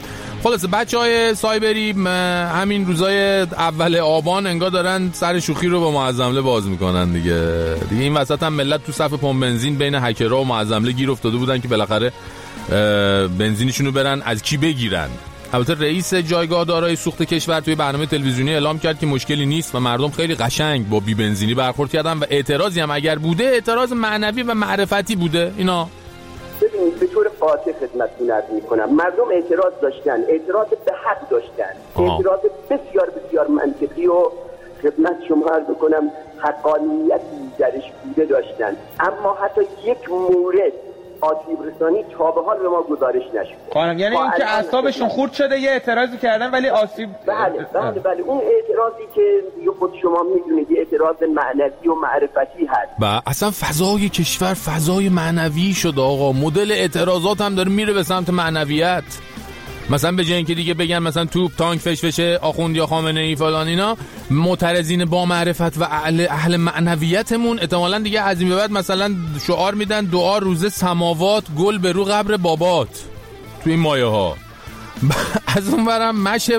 خلاصه بچهای سایبری همین روزای اول آبان انگار دارن سر شوخی رو با معظمله باز میکنن دیگه این وسط هم ملت تو صف پمپ بنزین بین هکرها و معظمله گیر افتاده بودن که بالاخره بنزینشون رو برن از کی بگیرن. البته رئیس جایگاه دارای سوخت کشور توی برنامه تلویزیونی اعلام کرد که مشکلی نیست و مردم خیلی قشنگ با بی بنزینی برخورد کردن و اعتراضی هم اگر بوده اعتراض معنوی و معرفتی بوده. اینا ببینید به طور قاطع خدمتتون عرض می‌کنم مردم اعتراض داشتن، اعتراض به حق داشتن، اعتراض بسیار بسیار منطقی و خدمت شما عرض بکنم حقانیتی درش بوده داشتن، اما حتی یک مورد آسیب رسانی تا به حال به ما گزارش نشد. یعنی این که اعصابشون خورد شده یه اعتراضی کردن ولی آسیب بله اون اعتراضی که خود شما میدونید یه اعتراض معنوی و معرفتی هست و اصلا فضای کشور فضای معنوی شد آقا. مدل اعتراضات هم داره میره به سمت معنویت. مثلا به جای اینکه دیگه بگن مثلا توپ تانک فشفشه آخوند یا خامنه ای فلان اینا، معترضین با معرفت و اهل معنویتمون احتمالاً دیگه از این به بعد مثلا شعار میدن دعا روزه سماوات گل به رو قبر بابات تو این مایه ها. از اون برم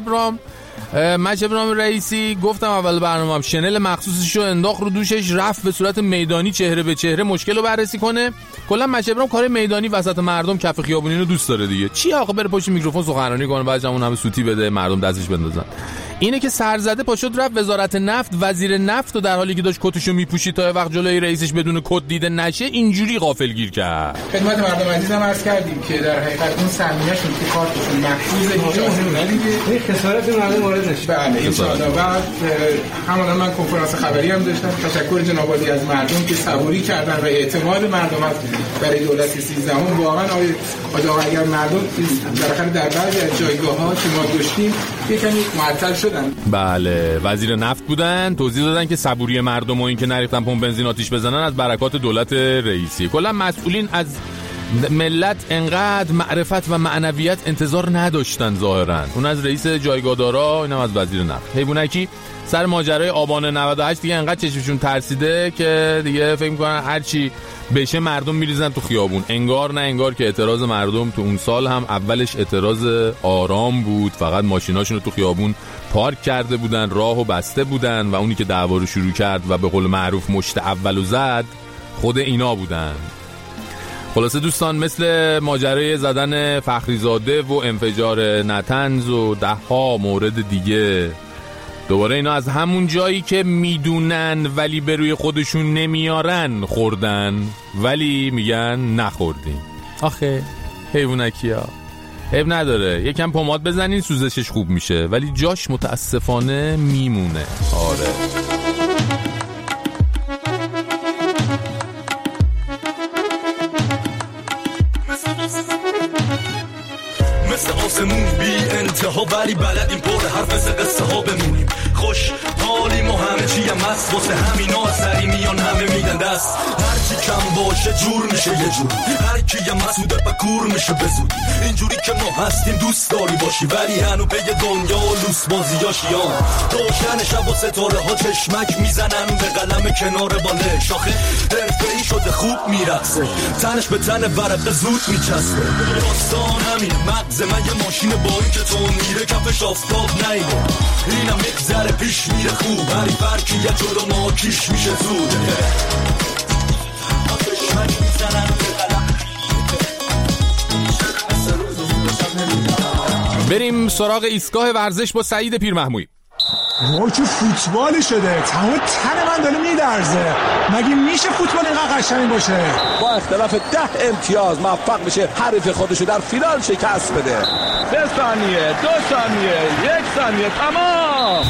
مشبرام رئیسی گفتم اول برنامه‌ام شنل مخصوصش رو انداخت رو دوشش رفت به صورت میدانی چهره به چهره مشکل رو بررسی کنه. کلا مشبرام کار میدانی وسط مردم کف خیابونی رو دوست داره دیگه. چی آخه بره پشت میکروفون سخنرانی کنه بعدش اون همه سوتی بده مردم دستش بندازن. اینه که سرزده پاشد رفت وزارت نفت وزیر نفت و در حالی که داشت کتشو میپوشید تا وقت جلوی رئیسش بدون کت دیده نشه اینجوری غافلگیر کرد. خدمت مردم عزیزم عرض کردیم که در حقیقت اون سهمیه‌شون که کارتشون محفوظه اجازه ندیده این خسارت مردم وارد نشه. بله ان شاءالله. بعد همون من کنفرانس خبری هم داشتم. تشکر جناب عالی از مردم که صبوری کردن و اعتماد مردم برای دولت 13 واقعا آقا اگر مردم بالاخره در بعضی از جایگاه‌ها که ما داشتیم یکمی معطل شدن. بله وزیر نفت بودن توضیح دادن که صبوری مردم و این که نریختن پمپ بنزین آتیش بزنن از برکات دولت رئیسی. کلا مسئولین از ملت انقدر معرفت و معنویت انتظار نداشتن ظاهرا. اون از رئیس جایگاه دارا اینم از وزیر نفت. حیوانکی سر ماجرای آبان 98 دیگه انقدر چشمشون ترسیده که دیگه فکر می‌کنن هر چی بشه مردم میریزن تو خیابون. انگار نه انگار که اعتراض مردم تو اون سال هم اولش اعتراض آرام بود، فقط ماشیناشون رو تو خیابون پارک کرده بودن، راهو بسته بودن و اونی که دعوا رو شروع کرد و به قول معروف مشت اولو زد خود اینا بودن. خلاصه دوستان مثل ماجرای زدن فخریزاده و انفجار نتنز و 10 مورد دیگه دوباره اینا از همون جایی که میدونن ولی به روی خودشون نمیارن خوردن ولی میگن نخوردیم. آخه حیوانکی ها عیب نداره یکم پماد بزنین سوزشش خوب میشه ولی جاش متاسفانه میمونه. آره مثل آسمون بی انتها ولی بلدیم پر حرف مثل قصه ها بمونیم. خوش حالیم و همه چی هم هست واسه همینا سری میان همه میدن دست. هرچی کم باشه جور میشه یه جور هر کی هم مسعوده بکور میشه بزود. اینجوری که ما هستیم دوست داری باشی ولی هنو به دنیا و لوس بازیاش یان روشن شب و ستاره ها چشمک میزنن به قلم کنار باله شاخه حرفه‌ای شده خوب میرقصه تنش به تن ورق زود میچسبه. داستان همین مغز من یه ماشین با این که تون میره کفش آفتاب نیده اینم یک ذره پیش میره خوب هری فرکی یه جلو ما کیش میشه زود. بریم سراغ ایستگاه ورزش با سعید پیرمحمودی. وای چه فوتبالی شده تمام تن من داره میدرزه. مگه میشه فوتبال اینقدر قشنگ باشه؟ با اختلاف 10 امتیاز موفق میشه حریف خودشو در فینال شکست بده. 3 ثانیه 2 ثانیه 1 ثانیه تمام.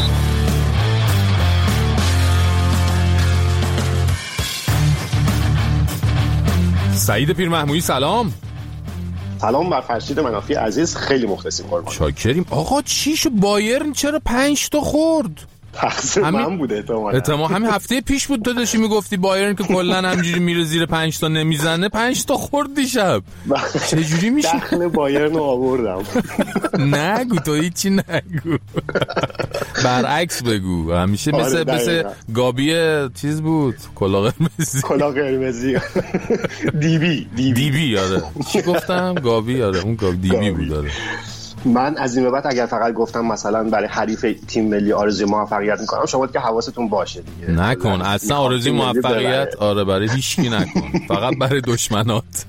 سعید پیرمحمودی سلام. سلام بر فرشید منافی عزیز خیلی مخلصیم قربان. شاکریم. آقا چیشو بایرن چرا 5 تا خورد؟ تقصیر من بوده احتمالاً همین هفته پیش بود تو داشتی میگفتی بایرن که کلا همینجوری میره زیر 5 تا نمیزنه 5 تا خورد دیشب. چه جوری میشه؟ دخل بایرن رو آوردم. نگو تو هیچی نگو. برعکس بگو. همیشه مثل گابی چیز بود کلاه قرمزی. دیبی آره. چی گفتم؟ گابی آره اون گابی دیبی بود آره. من از این به بعد اگر فقط گفتم مثلا برای حریف تیم ملی آرزوی موفقیت میکنم، شما که حواستون باشه دیگه نکن اصلا آرزوی موفقیت آره برای هیچکی نکن، فقط برای دشمنات.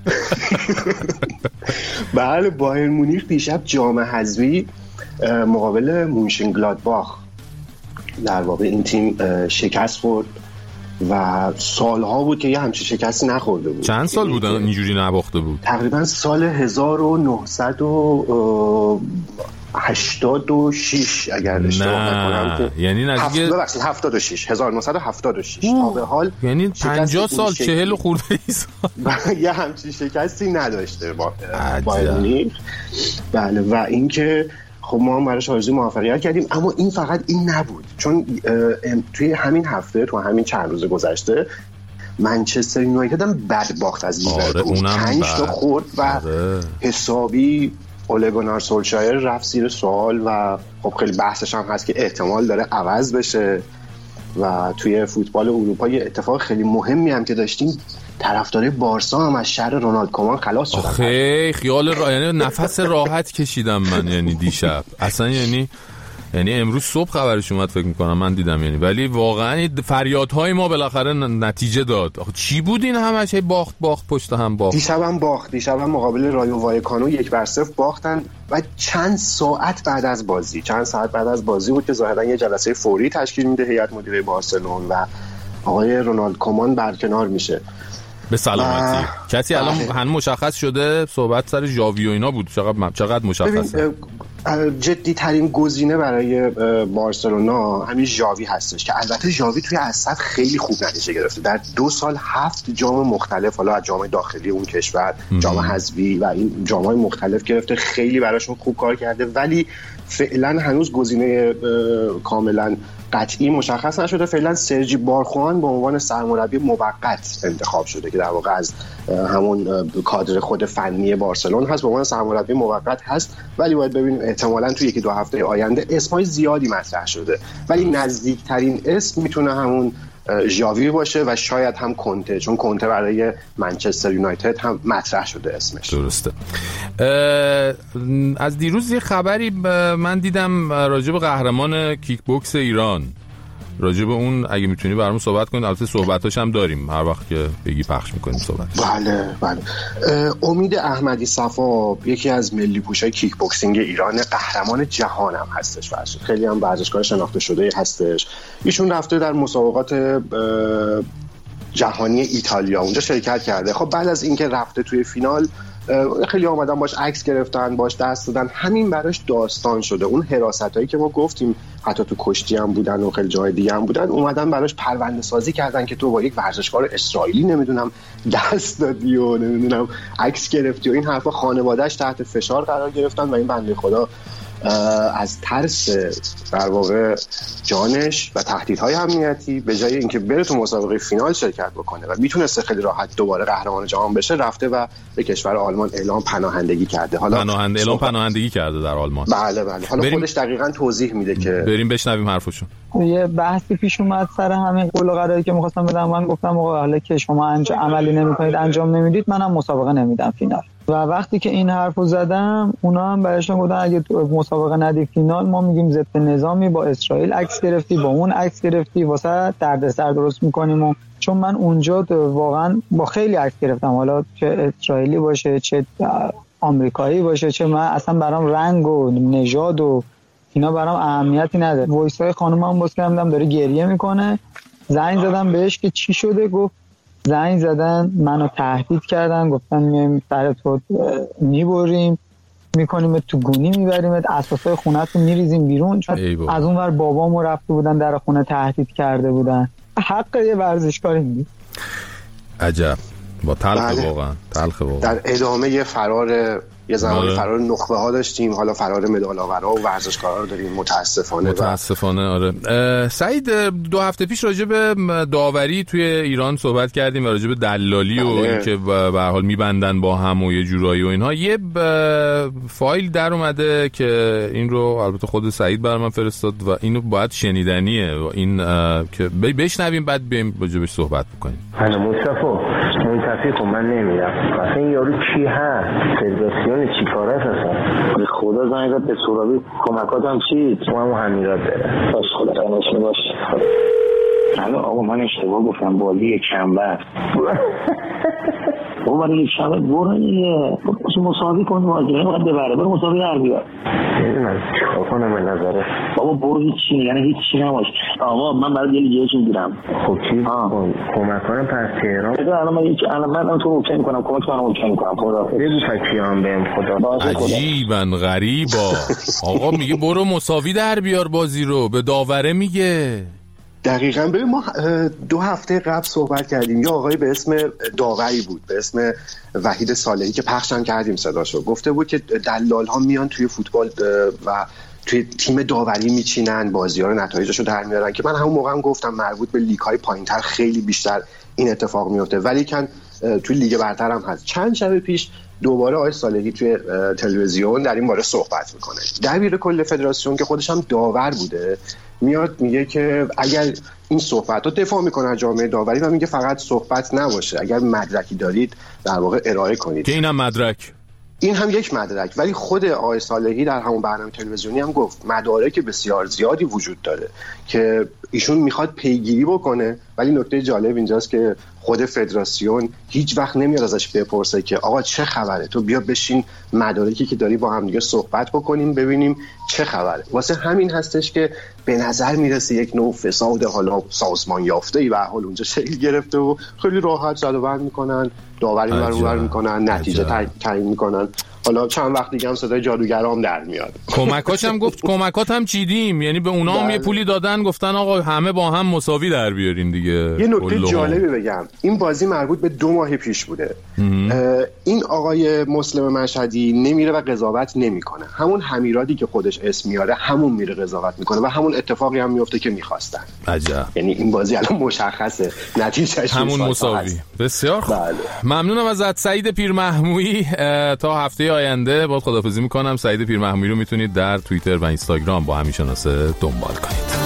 بله بایرن مونیخ دیشب جام حذفی مقابل مونشنگلادباخ در واقع این تیم شکست خورد و سالها بود که یه همچین شکستی نخورده بود. چند سال بود اینجوری نباخته بود؟ تقریبا سال 1986 اگر اشتباه نکنم. یعنی نزدیک 76 1976 تا به حال یعنی 50 سال 40 خورده ای سال یه همچین شکستی نداشته بایرن مونیخ. بله و اینکه خب ما هم براش آرزوی موفقیت کردیم، اما این فقط این نبود، چون توی همین هفته تو همین چند روز گذشته منچستر یونایتد هم بد باخت از لیورپول 5 تا خورد و حسابی اوله گونار سولشایر رفت زیر سوال و خب خیلی بحثش هم هست که احتمال داره عوض بشه. و توی فوتبال اروپا یه اتفاق خیلی مهمی هم که داشتیم، طرفدارای بارسا هم از شر رونالد کومان خلاص شدن. خیال یعنی نفس راحت کشیدم من یعنی دیشب اصلا یعنی امروز صبح خبرش اومد فکر میکنم من دیدم یعنی، ولی واقعا فریادهای ما بالاخره نتیجه داد. چی بود این همش باخت پشت هم باخت. دیشب هم مقابل رایو وایکانو 1-0 باختن و چند ساعت بعد از بازی بود که ظاهرا یه جلسه فوری تشکیل میده هیئت مدیره بارسلون و آقای رونالد کومان برکنار میشه به سلامتی. کسی الان هنوز مشخص شده؟ صحبت سر ژاوی و اینا بود، چقدر مشخصه؟ جدی ترین گزینه برای بارسلونا همین ژاوی هستش که البته ژاوی توی اسد خیلی خوب نتیجه گرفته، در 2 سال 7 جام مختلف، حالا از جام داخلی اون کشور، جام حذفی و این جام‌های مختلف گرفته، خیلی براشون خوب کار کرده، ولی فعلا هنوز گزینه کاملا قطعی مشخص نشده. فعلا سرجی بارخوان به عنوان سرمربی موقت انتخاب شده که در واقع از همون کادر خود فنی بارسلون هست، به عنوان سرمربی موقت هست، ولی باید ببینیم احتمالاً توی 1-2 هفته آینده اسمای زیادی مطرح شده، ولی نزدیکترین اسم میتونه همون ژاوی باشه و شاید هم کنته، چون کنته برای منچستر یونایتد هم مطرح شده اسمش. درسته. از دیروز یه خبری من دیدم راجع به قهرمان کیک بوکس ایران، راجع به اون اگه میتونی برامون صحبت کنید. البته صحبتاش هم داریم، هر وقت که بگی پخش میکنیم صحبت. بله. امید احمدی صفا یکی از ملی پوشای کیک بوکسینگ ایران، قهرمان جهان هم هستش، خیلی هم ورزشکار شناخته شده هستش. ایشون رفته در مسابقات جهانی ایتالیا اونجا شرکت کرده. خب بعد از اینکه رفته توی فینال خیلی اومدن باش عکس گرفتن، باش دست دادن، همین براش داستان شده. اون حراستایی که ما گفتیم حتی تو کشتی هم بودن و خیلی جای دیگه هم بودن، اومدن براش پرونده سازی کردن که تو با یک ورزشکار اسرائیلی نمیدونم دست دادی و نمیدونم عکس گرفتی و این حرفا. خانواده‌اش تحت فشار قرار گرفتن و این بنده خدا از ترس در واقع جانش و تهدیدهای امنیتی به جای اینکه بره تو مسابقه فینال شرکت بکنه و میتونسته خیلی راحت دوباره قهرمان جهان بشه، رفته و به کشور آلمان اعلام پناهندگی کرده. حالا پناهندگی کرده در آلمان. بله. حالا خودش دقیقاً توضیح میده که بریم بشنویم حرفشو. یه بحثی پیش اومد سر همین قول و قراری که می‌خواستم بدم. من گفتم آقا حالا که شما عملی نمی‌کنید، انجام نمیدید، منم مسابقه نمیدم فینال. و وقتی که این حرفو زدم، اونا هم براشون گفتن اگه مسابقه ندی فینال، ما میگیم ضد نظامی، با اسرائیل عکس گرفتی، با اون عکس گرفتی، واسه دردسر درست می‌کنیم. و چون من اونجا واقعا با خیلی عکس گرفتم، حالا چه اسرائیلی باشه چه آمریکایی باشه، چه من اصلا برام رنگ و نژاد و اینا برام اهمیتی نداره. وایسای خانومم باز کردم داره گریه میکنه، زنگ زدم بهش که چی شده، گفت زنگ زدن منو تهدید کردن، گفتن میایم سر تو میبریم، میکنیم تو گونی میبریمت، اساسای خونه‌تو میریزیم بیرون. چون از اون ور بابامو رفته بودن در خونه تهدید کرده بودن. حق یه ورزشکاری بود. عجب. با تلخ واقعا. در ادامه فرار یه زمانی فرار نخبه ها داشتیم، حالا فرار مدال آورا و ورزشکارا رو داریم متاسفانه. آره. سعید 2 هفته پیش راجع به داوری توی ایران صحبت کردیم و راجع به دلالی و اینکه به هر حال میبندن با هم و یه جورایی و اینها. یه فایل در اومده که این رو البته خود سعید برام من فرستاد و اینو باید شنیدنیه و این که بشنویم بعد بریم راجع بهش صحبت بکنیم. مصطفی رفیق من نمیرم. مثلا این یارو کی هست؟ فدراسیون چی کاره اصلا؟ به خدا زنگ زد به سورابی کمکاتم چی؟ تو هم میراد بره. باش خدا رحمتش باش. حالا آقا من اشتباه گفتم بازی کمبر. او برای شبت برو دیگه مساوی کن واجبه باید ببره برو مساوی در بیار. نمیدونم چیکار کنم به نظره. بابا برو هیچی یعنی هیچی نباش. آقا من برای یه لیگه چیز میگیرم. خب چی؟ کمک کنم پس تهران. الان من تو اوکی میکنم کمک کنم اوکی میکنم. خدا بگو فکیام بهم خدا. عجیبن غریبا. آقا میگه برو مساوی در بیار بازی رو به داوره میگه. دقیقاً. ببین ما 2 هفته قبل صحبت کردیم یه آقای به اسم داوری بود به اسم وحید صالحی که پخشم کردیم صداشو. گفته بود که دلال ها میان توی فوتبال و توی تیم داوری میچینن بازی‌ها رو نتایجشو در میارن که من همون موقع هم گفتم مربوط به لیگ‌های پایین‌تر خیلی بیشتر این اتفاق میفته ولی کن توی لیگ برتر هم هست. چند شب پیش دوباره آقای صالحی توی تلویزیون در این باره صحبت میکنه. دبیر کل فدراسیون که خودش هم داور بوده میاد میگه که اگر این صحبت رو دفاع میکنه از جامعه داوری و میگه فقط صحبت نباشه اگر مدرکی دارید در واقع ارائه کنید. که اینم مدرک. این هم یک مدرک. ولی خود آقای صالحی در همون برنامه تلویزیونی هم گفت مدارک بسیار زیادی وجود داره که ایشون میخواد پیگیری بکنه ولی نکته جالب اینجاست که خود فدراسیون هیچ وقت نمیاد ازش بپرسه که آقا چه خبره تو بیا بشین مدارکی که داری با هم دیگه صحبت بکنیم ببینیم چه خبره. واسه همین هستش که به نظر میرسه یک نوع فساد حالا سازمان یافته‌ای به حال اونجا شکل گرفته و خیلی راحت زد و بند میکنن داوری برابر میکنن نتیجه تعیین میکنن. حالا چند وقت دیگه هم صدای جادوگرام در میاد. کمکاش هم گفت کمکات هم چیدیم یعنی به اونا هم یه پولی دادن گفتن آقا همه با هم مساوی در بیارین دیگه. یه نکته جالبی بگم این بازی مربوط به 2 ماه پیش بوده. این آقای مسلم مشهدی نمیره و قضاوت نمیکنه. همون حمیرادی که خودش اسم میاره همون میره قضاوت میکنه و همون اتفاقی هم میفته که میخواستن. عجب. یعنی این بازی الان مشخصه نتیجهش همون مساوی. بسیار خوب. ممنونم ازت سعید پیرمحمویی. تا هفته آینده باید خداحافظی میکنم. سعید پیرمحمویی رو میتونید در توییتر و اینستاگرام با همین شناسه دنبال کنید.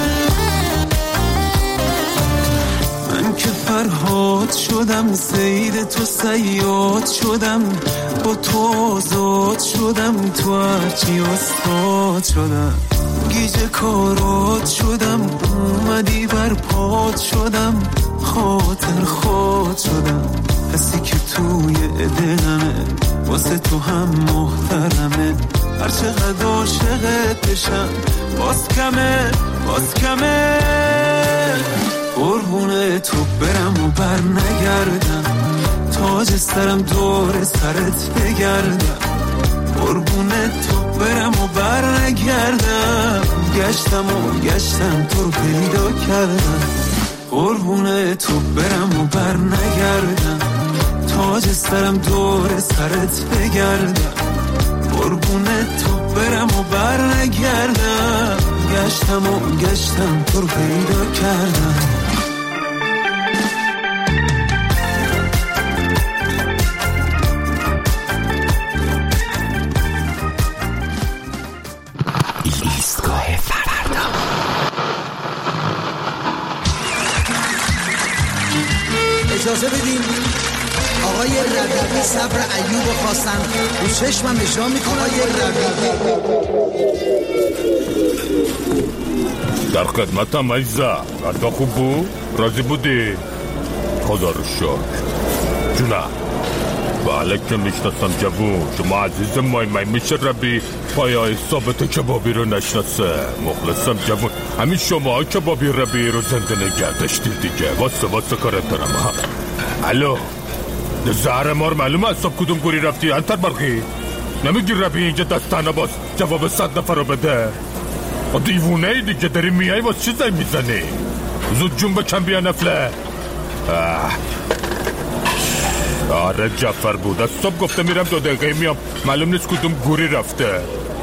من که فرهاد شدم سید تو صیاد شدم با تو آزاد شدم تو هرچی استاد شدم گیج کارات شدم اومدی بر پاد شدم خاطر خود شدم کسی که توی دلمه واسه تو هم محترمه هر چقدر عاشقت بشم باز کمه قربونه تو برم و بر نگردم تاج سرم دور سرت بگردم قربونه تو برم و بر نگردم گشتم تو رو پیدا کردم قربونه تو برم و بر نگردم تاج سرم دور سرت بگردم قربونه تو برم و بر نگردم گشتم تو رو پیدا کردم ایستگاه فردا. اجازه بدین آقای ربیعی صبر ایوب خواستن رو چشمم اجرا میکنه. آقای ربیعی در خدمتم عزیزم. غذا خوب بود؟ راضی بودی؟ خدا رو شکر. جونم بله که میشناسم جوون. شما عزیز مای میشه ربی پایای ثابت کبابی رو نشناسه. مخلصم جوون. همین شما کبابی ربی رو زنده نگه داشتید دیگه. واسه کارت دارم ها. الو زهر مار معلومه اصاب کدوم گوری رفتی انتر برقی نمیگی ربی اینجا دستانه باز جواب 100 نفر رو بده. دیوونه ای دیگه داری میای باز چی زنگ میزنی؟ زود جون بکن بیا نفله. آره جعفر بود از صبح گفته میرم 2 دقیقه میام معلوم نیست کدوم گوری رفته.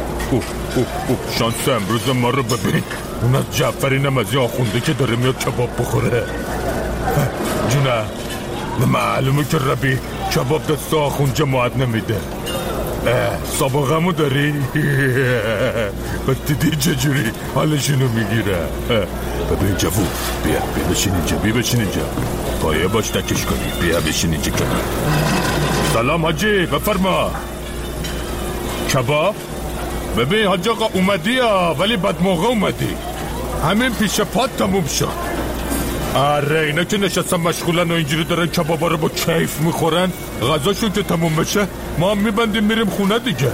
شانس امروز ما رو ببین. اون از جعفری نمازی آخونده که داره میاد کباب بخوره. جونه معلومه که ربی کباب دست آخون جماعت نمیده. سابقمو داری؟ بس دیدی چجوری حالشونو میگیره. ببین جوون بیا بشین اینجا پایه باش تکش کنی. بیا بشین اینجا کنار. سلام حاجی، بفرما. کباب؟ ببین حاج آقا اومدی ولی بد موقع اومدی. همین پیش پات تموم شد. آره اینا که نشستن مشغولن و اینجوری دارن کبابا رو با کیف میخورن، غذاشون که تموم بشه ما هم میبندیم میریم خونه دیگه.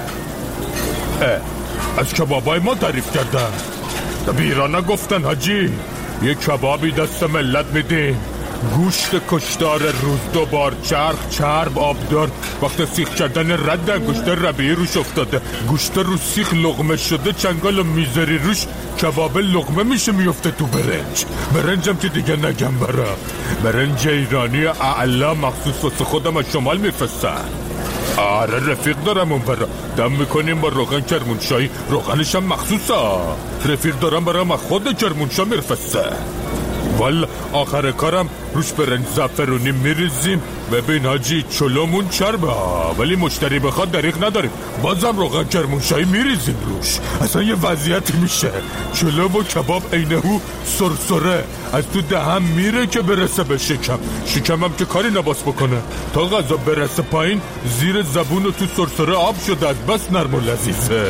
از کبابای ما تعریف کردن. بیران نگفتن حاجی. یه کبابی دست ملت میدیم، گوشت کشتار روز، دوبار چرب آبدار، وقت سیخ کردن رد گوشت ربیعی روش افتاده، گوشت رو سیخ لقمه شده، چنگال میذاری روش، کباب لقمه میشه میفته تو برنجم که دیگه نگم برا. برنج ایرانی اعلا مخصوص واسه خودم از شمال میفرستن. آره رفیق دارم اون برا، دم میکنیم با روغن کرمانشاهی، روغنش هم مخصوصه. رفیق دارم برام از خود کرمانشاه میرفسته. والا آخر کارم روش برنج زعفرونی میریزیم. ببین حاجی چلومون چربه ولی مشتری بخواد دریغ نداریم، بازم روغن کرمانشاهی میریزیم روش. اصلا یه وضعیتی میشه چلو و کباب عینهو سرسره از تو دهم میره که برسه به شکمم که کاری نباس بکنه. تا غذا برسه پایین زیر زبون و تو سرسره آب شده از بس نرم و لذیذه.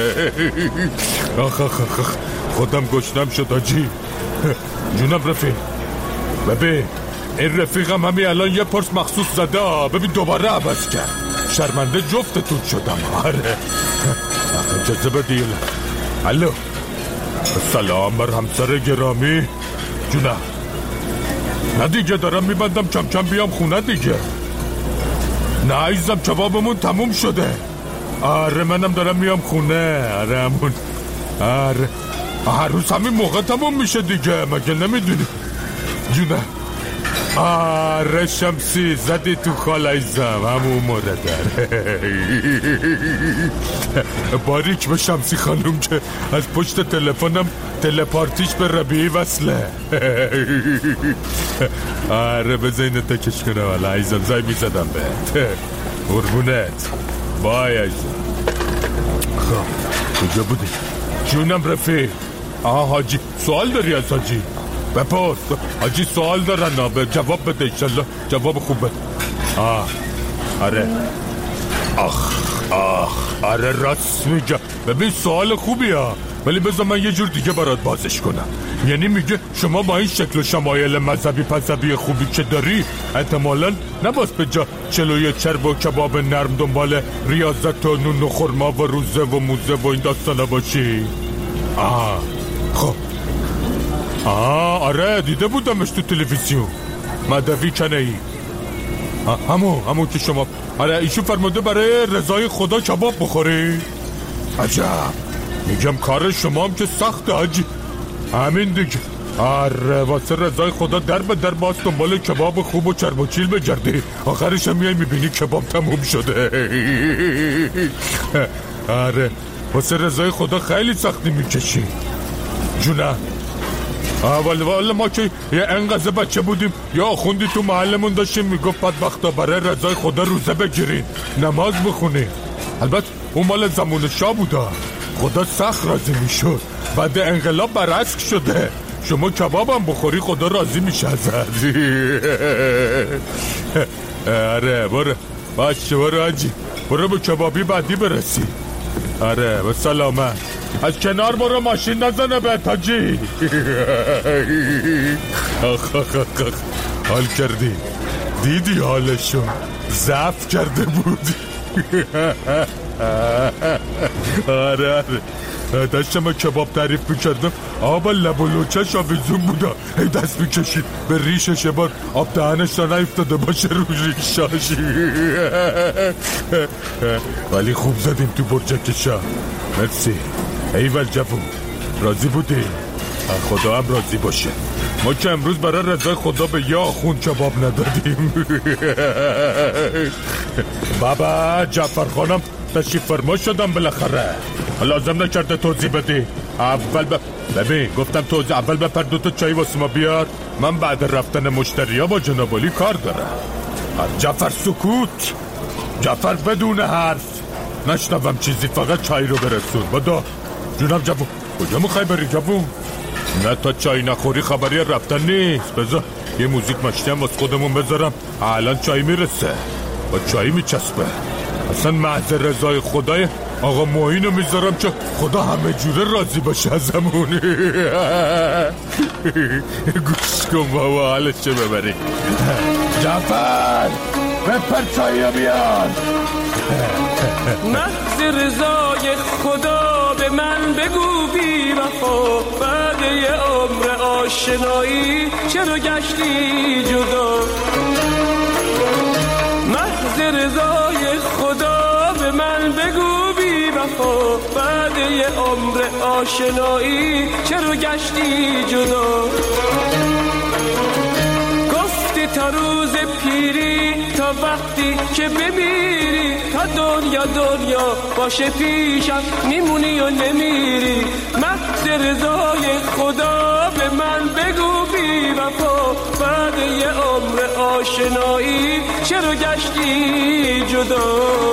خودم گشنم شد حاجی. جونم رفیق. ببین این رفیقم همین الان یه پرس مخصوص زده، ببین دوباره عوض کرد. شرمنده جفتتون شدم. آره اجازه بدی. الو سلام بر همسر گرامی. جونم نه دیگه دارم میبندم کم کم بیام خونه دیگه. نه عزیزم کبابمون تموم شده. آره منم دارم میام خونه. آره همون. آره هر روز همین موقع تموم میشه دیگه، مگه نمیدونی؟ جونه آره شمسی زدی تو خال عزیزم، همون مورد. باریک به شمسی خانوم که از پشت تلفنم تلپارتیش به ربیعی وصله. آره بزاین تکش کنه والا عزیزم، زای میزدم بهت. قربونت بای عزیزم. خب کجا بودی؟ جونم رفیق. حاجی سوال داری از حاجی؟ بپرس حاجی، سوال دارن به جواب بده انشالله جواب خوبه. آره آره راست میگه. ببین سوال خوبی ولی بذار من یه جور دیگه برات بازش کنم. یعنی میگه شما با این شکل و شمایل مذهبی پذبی خوبی که داری احتمالاً نباس به جا چلوی چرب و کباب نرم دنبال ریاضت و نون و خرما و روزه و موزه و این داستانا باشی. خب آره دیده بودمش تو تلویزیون. مدوی کنه ای همون که شما. آره ایشون فرموده برای رضای خدا کباب بخوری. عجب میگم کار شما هم که سخته حاجی. همین دیگه. آره واسه رضای خدا در به در باز دنبال کباب خوب و چرب و چیل بگردی، آخرش هم میای میبینی کباب تموم شده. آره واسه رضای خدا خیلی سختی میکشی. جونه والا ما که یه انقدر بچه بودیم یا خوندی تو محلمون داشتیم میگفت بدبختا برای رضای خدا روزه بگیرین، نماز بخونین. البته اون مال زمان شاه بوده، خدا سخت راضی میشد. بعد انقلاب برعکس شده، شما کبابم بخوری خدا راضی میشه ازت. آره باشه برو حاجی، برو به کبابی بعدی برسی. آره به سلامت. از کنار برو ماشین نزنه به حاجی. حال کردی؟ دیدی حالشو؟ ضعف کرده بود. آره داشتم کباب تعریف میکردم، آب لب و لوچش آویزون بودا، هی دست میکشید به ریشش بار آب دهنش را نیفتاده باشه رو ریشاش. ولی خوب زدیم تو برجکشا. مرسی ایول جوون، راضی بودی؟ خدا هم راضی باشه. ما که امروز برای رضای خدا به یا خون کباب ندادیم. بابا جعفر خانم تشریف فرما شدم بالاخره، لازم نکرده توضیح بدی. اول ببین گفتم توضیح اول بپر دوتا چای واسه ما بیار، من بعد رفتن مشتریا با جناب علی کار دارم. جعفر سکوت، جعفر بدون حرف، نشنوم چیزی، فقط چای رو برسون. بدا جونم جوون، کجا میخوای بری جوون؟ نه تا چای نخوری خبری رفتن نیست. بذار یه موزیک مشتیم از خودمون بذارم، الان چای میرسه با چای میچسبه. اصلا محض رضای خدای آقا معینو میذارم که خدا همه جوره راضی باشه ازمون. گوش کن بابا حالش چه ببری. جعفر بپر چایی بیار. محض رضای خدا به من بگو بی وفا، بعد یه عمر آشنایی چرا گشتی جدا. محض رضای خدا به من بگو بی وفا، بعد یه عمر آشنایی چرا گشتی جدا. گفتی تا روز پیری، تا وقتی که بمیری، تا دنیا باشه پیشم میمونی و نمیری. محض رضای خدا به من بگو بی وفا، بعد یه عمر آشنایی چرا گشتی جدا.